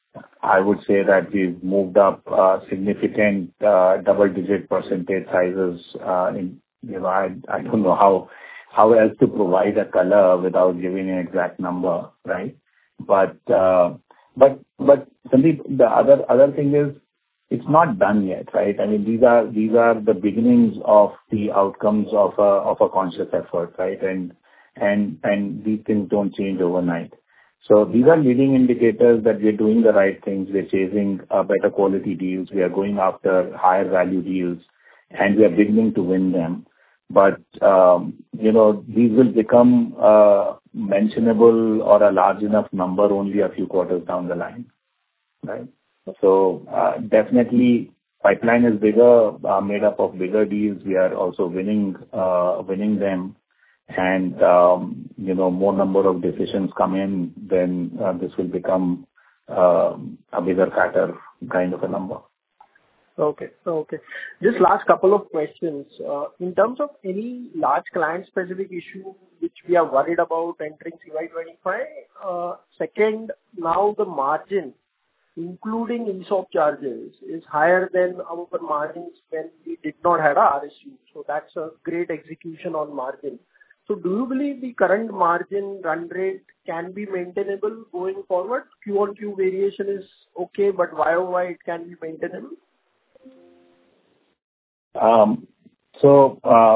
I would say that we've moved up uh, significant uh, double-digit percentage sizes. uh, in, you know, I I don't know how how else to provide a color without giving an exact number, right? But uh, but but Sandeep, the other other thing is, it's not done yet, right? I mean, these are these are the beginnings of the outcomes of a of a conscious effort, right? And and and these things don't change overnight. So these are leading indicators that we're doing the right things. We're chasing uh, better quality deals. We are going after higher value deals, and we are beginning to win them. But um, you know, these will become uh, mentionable or a large enough number only a few quarters down the line, right? So, uh definitely pipeline is bigger, uh made up of bigger deals. We are also winning, uh winning them. And, um, you know, more number of decisions come in, then, uh this will become, uh, a bigger fatter kind of a number. Okay. Okay. Just last couple of questions. Uh, In terms of any large client-specific issue which we are worried about entering C Y twenty-five, uh, second, now the margin, including E S O P charges, is higher than our margins when we did not have a R S U. So that's a great execution on margin. So do you believe the current margin run rate can be maintainable going forward? Q on Q variation is okay, but Y O Y it can be maintainable? Um, So, uh,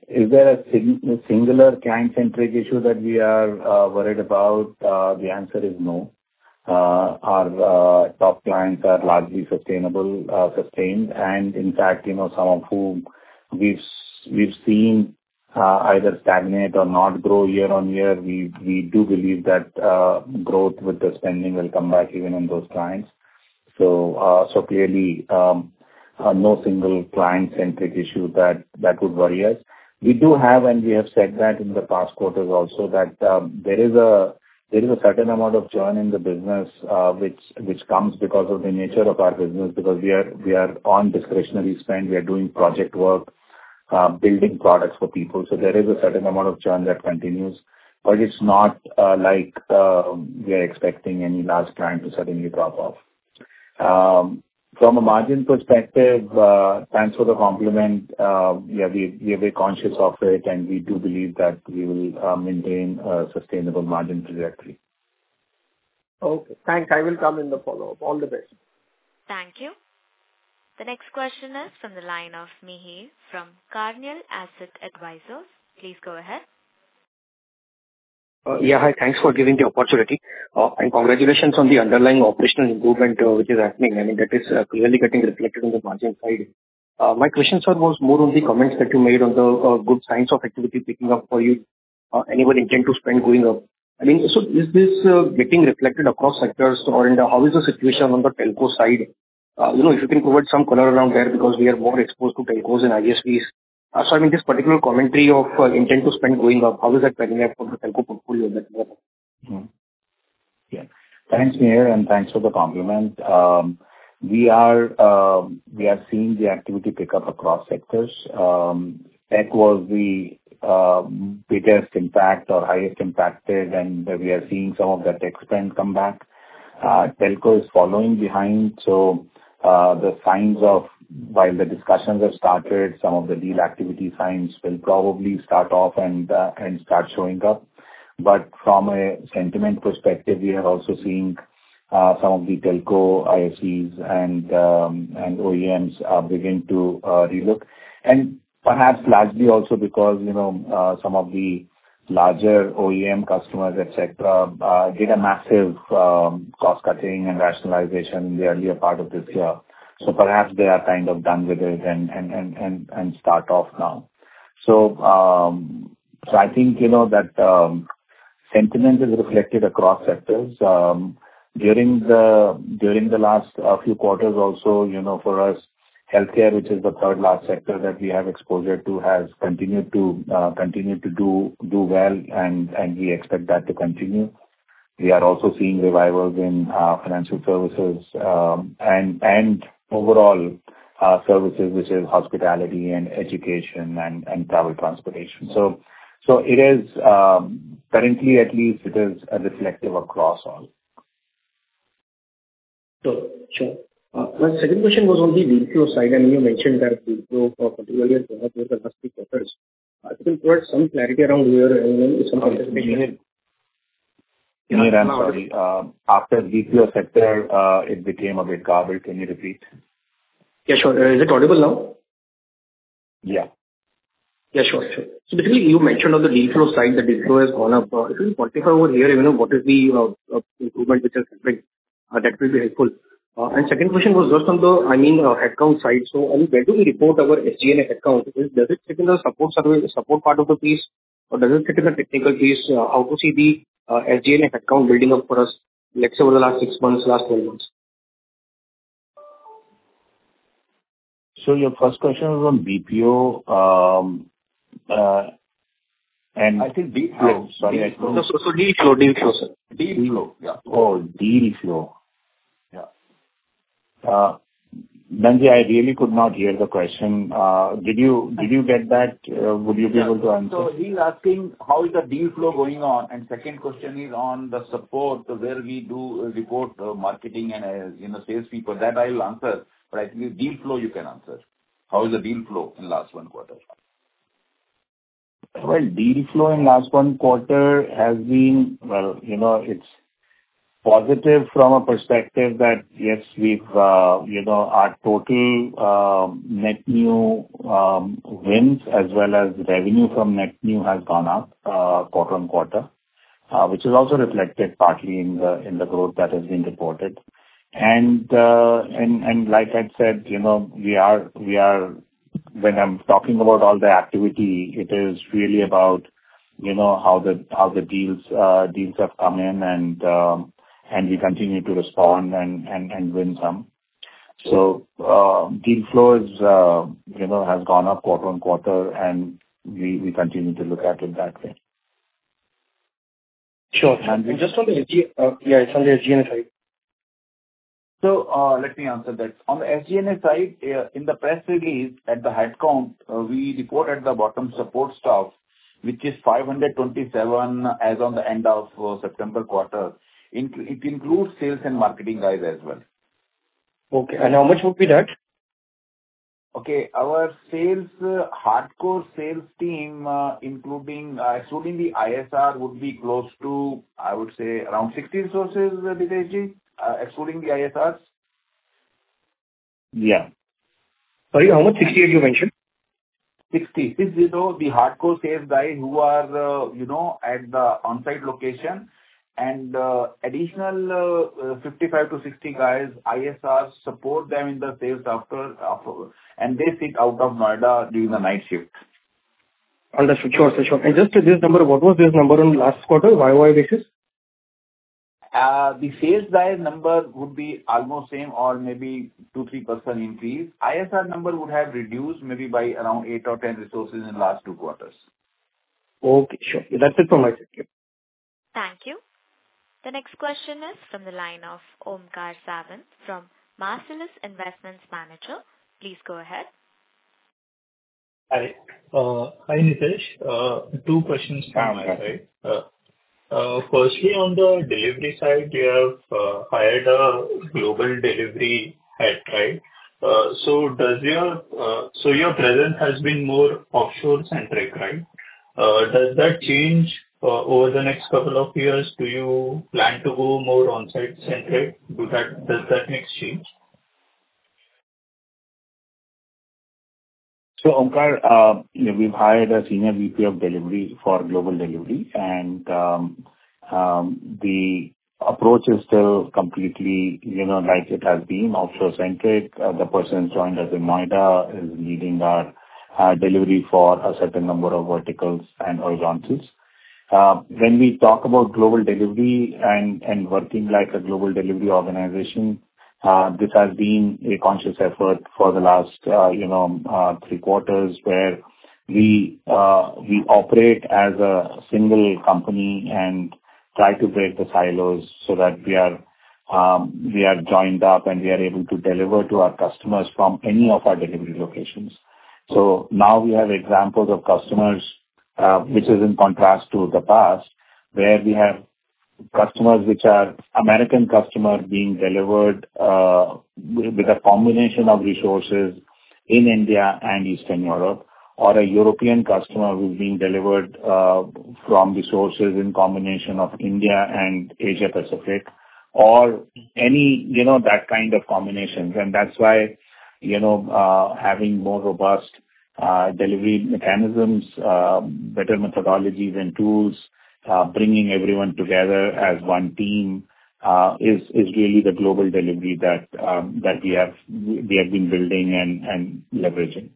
is there a sing- singular client-centric issue that we are uh, worried about? Uh, The answer is no. Uh, Our uh, top clients are largely sustainable, uh, sustained, and in fact, you know, some of whom we've we've seen uh, either stagnate or not grow year on year. We we do believe that uh, growth with the spending will come back even in those clients. So uh, so clearly, um, uh, no single client-centric issue that that would worry us. We do have, and we have said that in the past quarters also, that um, there is a there is a certain amount of churn in the business, uh, which which comes because of the nature of our business, because we are we are on discretionary spend, we are doing project work, uh, building products for people. So there is a certain amount of churn that continues, but it's not uh, like uh, we are expecting any large client to suddenly drop off. Um, From a margin perspective, uh, thanks for the compliment. Uh, Yeah, we we are very conscious of it, and we do believe that we will uh, maintain a sustainable margin trajectory. Okay. Thanks. I will come in the follow-up. All the best. Thank you. The next question is from the line of Mihir from Carnelian Asset Advisors. Please go ahead. Uh, Yeah, hi. Thanks for giving the opportunity. Uh, And congratulations on the underlying operational improvement uh, which is happening. I mean, that is uh, clearly getting reflected on the margin side. Uh, My question, sir, was more on the comments that you made on the uh, good signs of activity picking up for you, uh, and your intent to spend going up. I mean, so is this uh, getting reflected across sectors, or and uh, how is the situation on the telco side? Uh, You know, if you can provide some color around there, because we are more exposed to telcos and I S Vs. Uh, So I mean, this particular commentary of uh, intent to spend going up, how is that panning out for the telco portfolio that we have? Hmm. Yeah. Thanks, Mihir, and thanks for the compliment. Um, We are um, we are seeing the activity pick up across sectors. Um, Tech was the uh, biggest impact or highest impacted, and we are seeing some of the tech spend come back. Uh, Telco is following behind, so uh, the signs of, while the discussions have started, some of the deal activity signs will probably start off and uh, and start showing up. But from a sentiment perspective, we are also seeing uh, some of the telco I S Vs and um, and O E Ms uh, begin to uh, relook. And perhaps largely also because, you know, uh, some of the larger O E M customers, et cetera, uh, did a massive um, cost-cutting and rationalization in the earlier part of this year. So perhaps they are kind of done with it and and and and and start off now. So um, so I think, you know, that um, sentiment is reflected across sectors. Um, During the during the last uh, few quarters also, you know, for us, healthcare, which is the third largest sector that we have exposure to, has continued to uh, continue to do do well, and and we expect that to continue. We are also seeing revivals in uh, financial services um, and and overall uh, services, which is hospitality and education and and travel transportation. So so it is um, currently, at least, it is uh, reflective across all. Sure. Sure. Uh, My second question was on the deal flow side, and you mentioned that deal flow, uh, particularly in the last three quarters. Uh, If you can provide some clarity around where, uh, you know, some participation. Mihir, I'm sorry. Uh, After D P O sector, uh, it became a bit garbled. Can you repeat? Yeah, sure. Uh, Is it audible now? Yeah. Yeah, sure, sure. So basically, you mentioned on the deal flow side, the deal flow has gone up. Uh, If you can quantify over here, you know, what is the uh, uh, improvement which has happened, uh, that will be helpful. Uh, And second question was just on the, I mean, uh, headcount side. So, I mean, where do we report our S G and A headcount? Is- Does it sit in the support service, support part of the piece, or does it sit in the technical piece? Uh, How to see the uh, S G and A headcount building up for us, let's say, over the last six months, last twelve months? So your first question was on B P O, um, uh, and I think deal flow. oh, sorry, I So, so so deal flow, deal flow, sir. Deal flow, yeah. Oh, deal flow. Yeah. Uh, Dhananjay, I really could not hear the question. Uh, Did you did you get that? Uh, Would you be Yeah. able to answer? So he's asking how is the deal flow going on, and second question is on the support where we do uh, report uh, marketing and, uh, you know, salespeople. That I will answer, but I think deal flow you can answer. How is the deal flow in last one quarter? Well, deal flow in last one quarter has been, well, you know, it's positive from a perspective that, yes, we've, uh, you know, our total um, net new um, wins as well as revenue from net new has gone up uh, quarter on quarter, uh, which is also reflected partly in the in the growth that has been reported. And uh, and and like I said, you know, we are we are when I'm talking about all the activity, it is really about, you know, how the how the deals uh, deals have come in, and um, and we continue to respond and and and win some. So uh, deal flow is, uh, you know, has gone up quarter on quarter, and we we continue to look at it that way. Sure. And just on the S G, uh, yeah, it's on the S G N A side. So uh, let me answer that. On the S G N A side, uh, in the press release at the headcount, uh, we report at the bottom support staff, which is five hundred twenty-seven as on the end of uh, September quarter. In, it includes sales and marketing guys as well. Okay. And how much would be that? Okay. Our sales, uh, hardcore sales team, uh, including, uh, excluding the I S R, would be close to, I would say, around sixty resources, uh, Diteshji, uh, excluding the I S Rs. Yeah. Sorry, how much? sixty-eight you mentioned? sixty. This is the hardcore sales guys who are, uh, you know, at the on-site location, and uh, additional uh, fifty-five to sixty guys, I S Rs, support them in the sales after, after and they sit out of Noida during the night shift. Understood. Sure, sir, sure. And just this number, what was this number on last quarter, Y O Y basis? Uh, the sales guys number would be almost same or maybe two to three percent increase. I S R number would have reduced maybe by around eight or ten resources in the last two quarters. Okay, sure. That's it from my side. Thank you. The next question is from the line of Omkar Sawant from Marcellus Investments Manager. Please go ahead. Hi. Uh, hi, Nitesh. Uh, two questions from my side. Uh, uh, firstly, on the delivery side, you have uh, hired a global delivery head, right? Uh, so does your uh, so your presence has been more offshore centric, right? Uh, does that change uh, over the next couple of years? Do you plan to go more on-site centric? Do that does that mix change? So, Omkar, uh, you know, we've hired a senior V P of delivery for global delivery, and um, um, the approach is still completely, you know, like it has been, offshore-centric. Uh, the person joined us in Noida, is leading our uh, delivery for a certain number of verticals and horizontals. Uh, when we talk about global delivery and, and working like a global delivery organization, Uh, this has been a conscious effort for the last, uh, you know, uh, three quarters where we uh, we operate as a single company and try to break the silos so that we are um, we are joined up and we are able to deliver to our customers from any of our delivery locations. So now we have examples of customers, uh, which is in contrast to the past, where we have customers which are American customer being delivered uh, with a combination of resources in India and Eastern Europe, or a European customer who's being delivered uh, from resources in combination of India and Asia Pacific, or any, you know, that kind of combinations. And that's why, you know, uh, having more robust uh, delivery mechanisms, uh, better methodologies and tools, Uh, bringing everyone together as one team uh, is is really the global delivery that um, that we have we have been building and and leveraging.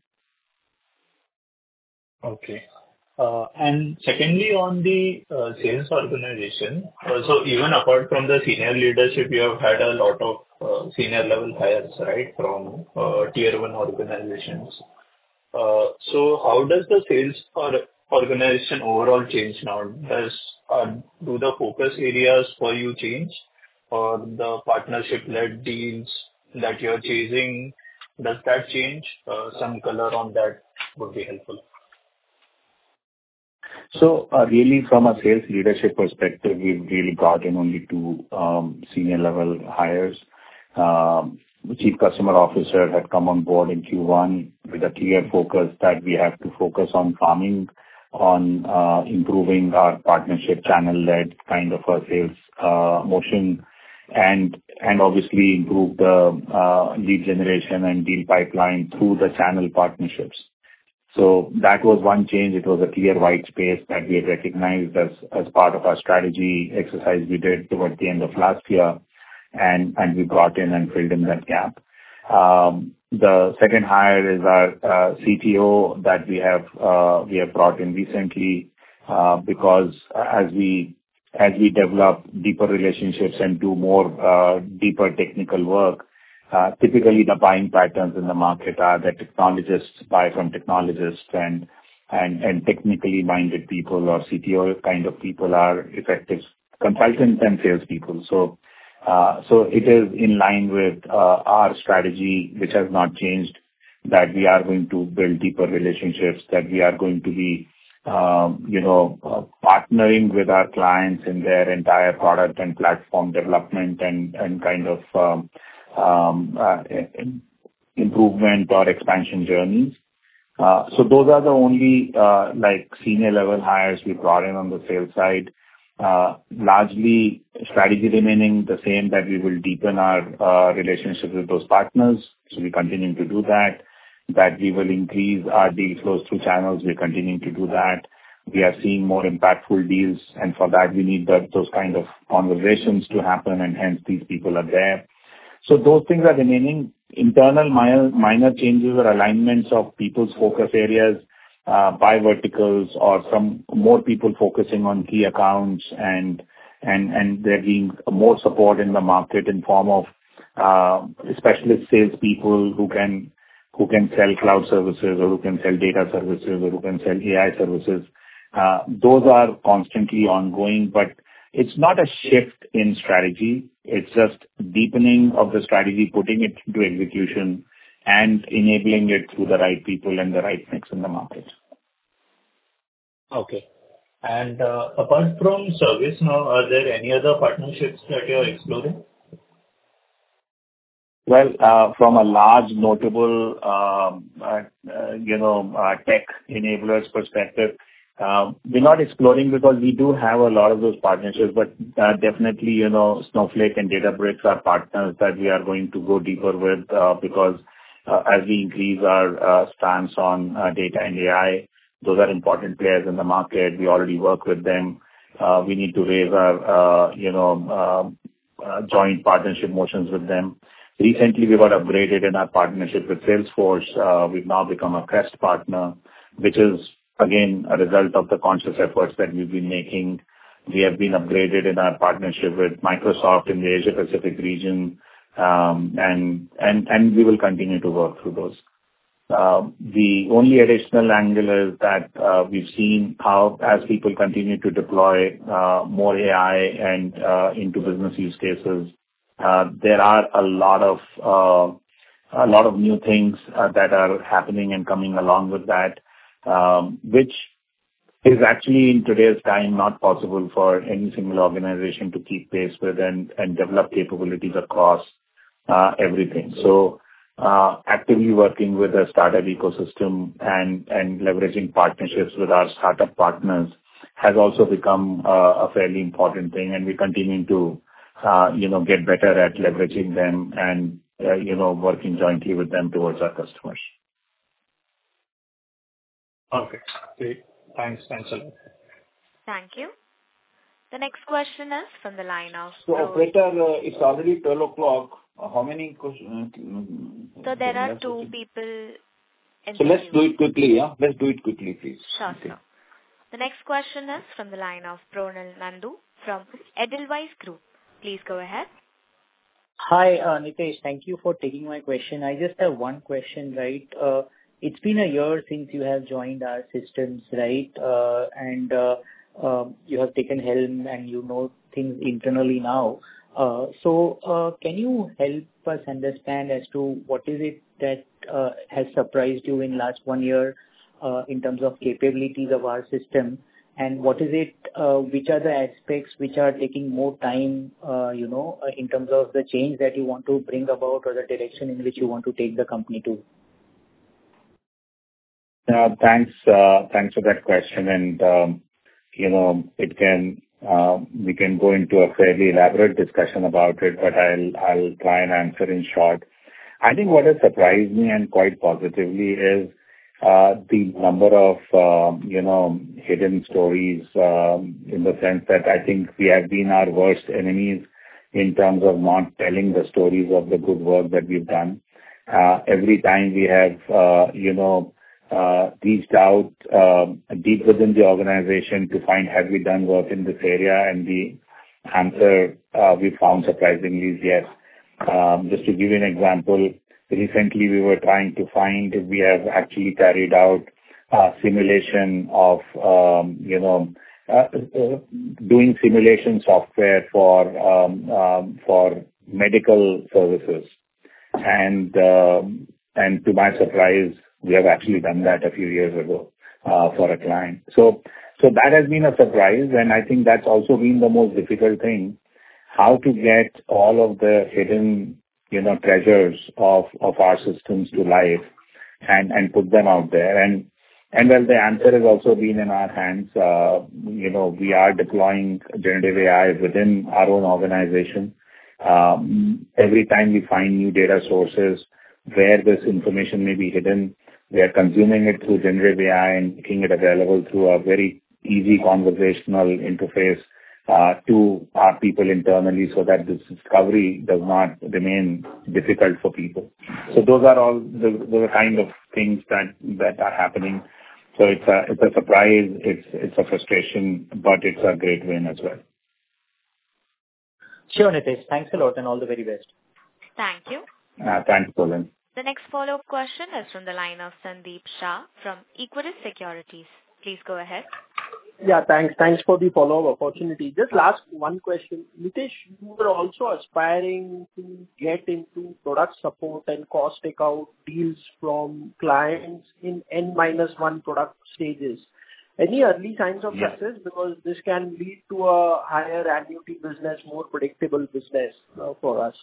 Okay. Uh, and secondly, on the uh, sales organization, uh, so even apart from the senior leadership, you have had a lot of uh, senior level hires, right, from uh, tier one organizations. Uh, so how does the sales or organization overall change now? Does uh, do the focus areas for you change, or the partnership-led deals that you're chasing, does that change? Uh, some color on that would be helpful. So uh, really, from a sales leadership perspective, we've really brought in only two um, senior level hires. Um, The Chief Customer Officer had come on board in Q one with a clear focus that we have to focus on farming, on uh, improving our partnership channel-led kind of a sales uh, motion, and and obviously improve the uh, lead generation and deal pipeline through the channel partnerships. So that was one change. It was a clear white space that we had recognized as as part of our strategy exercise we did towards the end of last year, and and we brought in and filled in that gap. Um, the second hire is our uh, C T O that we have uh, we have brought in recently uh, because as we as we develop deeper relationships and do more uh, deeper technical work, uh, typically the buying patterns in the market are that technologists buy from technologists and and and technically minded people or C T O kind of people are effective consultants and salespeople. So. Uh, so it is in line with uh, our strategy, which has not changed, that we are going to build deeper relationships, that we are going to be, um, you know, uh, partnering with our clients in their entire product and platform development and, and kind of um, um, uh, improvement or expansion journeys. Uh, so those are the only uh, like senior level hires we brought in on the sales side. Uh, largely strategy remaining the same, that we will deepen our uh, relationships with those partners. So we continue to do that. That we will increase our deal flows through channels. We're continuing to do that. We are seeing more impactful deals, and for that we need that, those kind of conversations to happen, and hence these people are there. So those things are remaining. Internal minor, minor changes or alignments of people's focus areas Uh, by verticals, or some more people focusing on key accounts, and and and there being more support in the market in form of uh, specialist salespeople who can who can sell cloud services, or who can sell data services, or who can sell A I services. Uh, those are constantly ongoing, but it's not a shift in strategy. It's just deepening of the strategy, putting it into execution, and enabling it through the right people and the right mix in the market. Okay. And uh, apart from ServiceNow, are there any other partnerships that you're exploring? Well, uh, from a large notable, um, uh, uh, you know, uh, tech enablers perspective, uh, we're not exploring because we do have a lot of those partnerships, but uh, definitely, you know, Snowflake and Databricks are partners that we are going to go deeper with uh, because uh, as we increase our uh, stance on uh, data and A I, those are important players in the market. We already work with them. Uh, we need to raise our, uh, you know, uh, uh, joint partnership motions with them. Recently, we got upgraded in our partnership with Salesforce. Uh, we've now become a Crest partner, which is, again, a result of the conscious efforts that we've been making. We have been upgraded in our partnership with Microsoft in the Asia Pacific region, um, and, and, and we will continue to work through those. Uh, the only additional angle is that uh, we've seen how, as people continue to deploy uh, more A I and uh, into business use cases, uh, there are a lot of uh, a lot of new things uh, that are happening and coming along with that, um, which is actually in today's time not possible for any single organization to keep pace with and, and develop capabilities across uh, everything. So. Uh, actively working with the startup ecosystem and, and leveraging partnerships with our startup partners has also become uh, a fairly important thing, and we continue to, uh, you know, get better at leveraging them and, uh, you know, working jointly with them towards our customers. Okay, great. Thanks. Thanks a lot. Thank you. The next question is from the line of... So, operator, uh, it's already twelve o'clock. Uh, how many questions? Uh, so, there are two people in So, let's do it quickly, yeah? Let's do it quickly, please. Sure, okay. Sir. The next question is from the line of Pronal Nandu from Edelweiss Group. Please go ahead. Hi, uh, Nitesh. Thank you for taking my question. I just have one question, right? Uh, it's been a year since you have joined our systems, right? Uh, and uh, uh, you have taken helm and you know things internally now. Uh, so uh, can you help us understand as to what is it that uh, has surprised you in last one year uh, in terms of capabilities of our system? And what is it, uh, which are the aspects which are taking more time, uh, you know, uh, in terms of the change that you want to bring about or the direction in which you want to take the company to? Uh, thanks, uh, thanks for that question. And, um, you know, it can uh, we can go into a fairly elaborate discussion about it, but I'll I'll try and answer in short. I think what has surprised me and quite positively is uh, the number of um, you know hidden stories, um, in the sense that I think we have been our worst enemies in terms of not telling the stories of the good work that we've done. Uh, every time we have uh, you know uh, reached out uh, deep within the organization to find have we done work in this area, and the answer uh, we found surprisingly is yes. Um, just to give you an example, recently we were trying to find if we have actually carried out uh, simulation of, um, you know, uh, uh, doing simulation software for um, um, for medical services, and um, and to my surprise, we have actually done that a few years ago uh, for a client. So so that has been a surprise, and I think that's also been the most difficult thing. How to get all of the hidden, you know, treasures of, of our systems to life and, and put them out there. And, and well, the answer has also been in our hands. Uh, you know, we are deploying generative A I within our own organization. Um, every time we find new data sources where this information may be hidden, we are consuming it through generative A I and making it available through a very easy conversational interface Uh, to our people internally, so that this discovery does not remain difficult for people. So those are all the, the kind of things that, that are happening. So it's a, it's a surprise, it's, it's a frustration, but it's a great win as well. Sure, Nitesh. Thanks a lot and all the very best. Thank you. Uh, thanks, Colin. The next follow-up question is from the line of Sandeep Shah from Equirus Securities. Please go ahead. Yeah, thanks. Thanks for the follow-up opportunity. Just last one question. Nitesh, you were also aspiring to get into product support and cost takeout deals from clients in N minus one product stages. Any early signs of Yeah. success? Because this can lead to a higher annuity business, more predictable business uh, for us.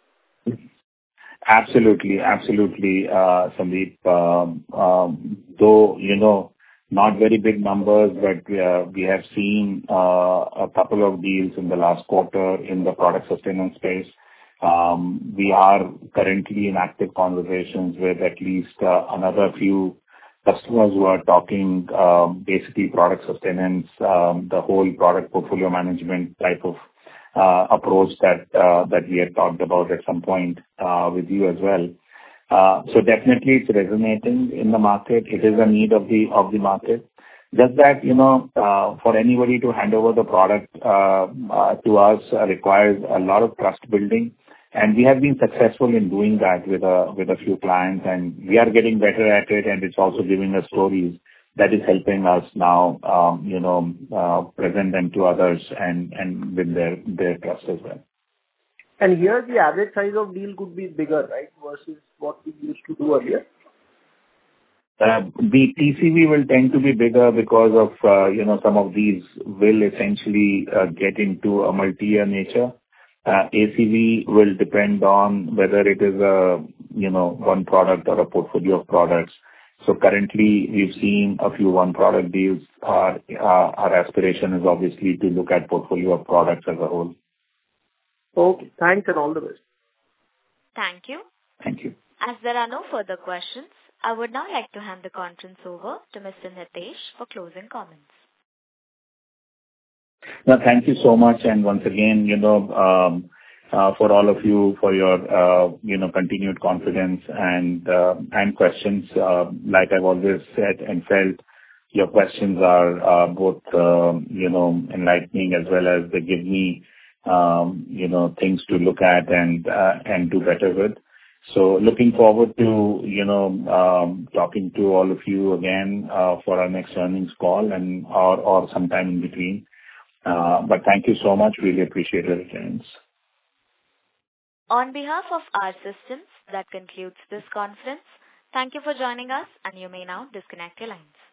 Absolutely. Absolutely, uh, Sandeep. Um, um, Though, you know, not very big numbers, but we are- we have seen uh, a couple of deals in the last quarter in the product sustenance space. Um, We are currently in active conversations with at least uh, another few customers who are talking um, basically product sustenance, um, the whole product portfolio management type of uh, approach that uh, that we had talked about at some point uh, with you as well. Uh, So definitely it's resonating in the market. It is a need of the of the market. Just that, you know, uh, for anybody to hand over the product uh, uh, to us uh, requires a lot of trust building, and we have been successful in doing that with a with a few clients, and we are getting better at it, and it's also giving us stories that is helping us now, um, you know, uh, present them to others and and win their their trust as well. And here the average size of deal could be bigger, right, versus what we used to do earlier? Uh, The T C V will tend to be bigger because of, uh, you know, some of these will essentially uh, get into a multi-year nature. Uh, A C V will depend on whether it is a, you know, one product or a portfolio of products. So currently, we've seen a few one-product deals. Our uh, our aspiration is obviously to look at portfolio of products as a whole. Okay. Thanks and all the best. Thank you. Thank you. As there are no further questions, I would now like to hand the conference over to Mister Nitesh for closing comments. No, thank you so much. And once again, you know, um, uh, for all of you, for your, uh, you know, continued confidence and uh, and questions. Uh, Like I've always said and felt, your questions are uh, both, um, you know, enlightening as well as they give me, um, you know, things to look at and uh, and do better with. So looking forward to, you know, um, talking to all of you again uh, for our next earnings call and or or sometime in between. Uh, But thank you so much. Really appreciate your attendance. On behalf of our systems, that concludes this conference. Thank you for joining us, and you may now disconnect your lines.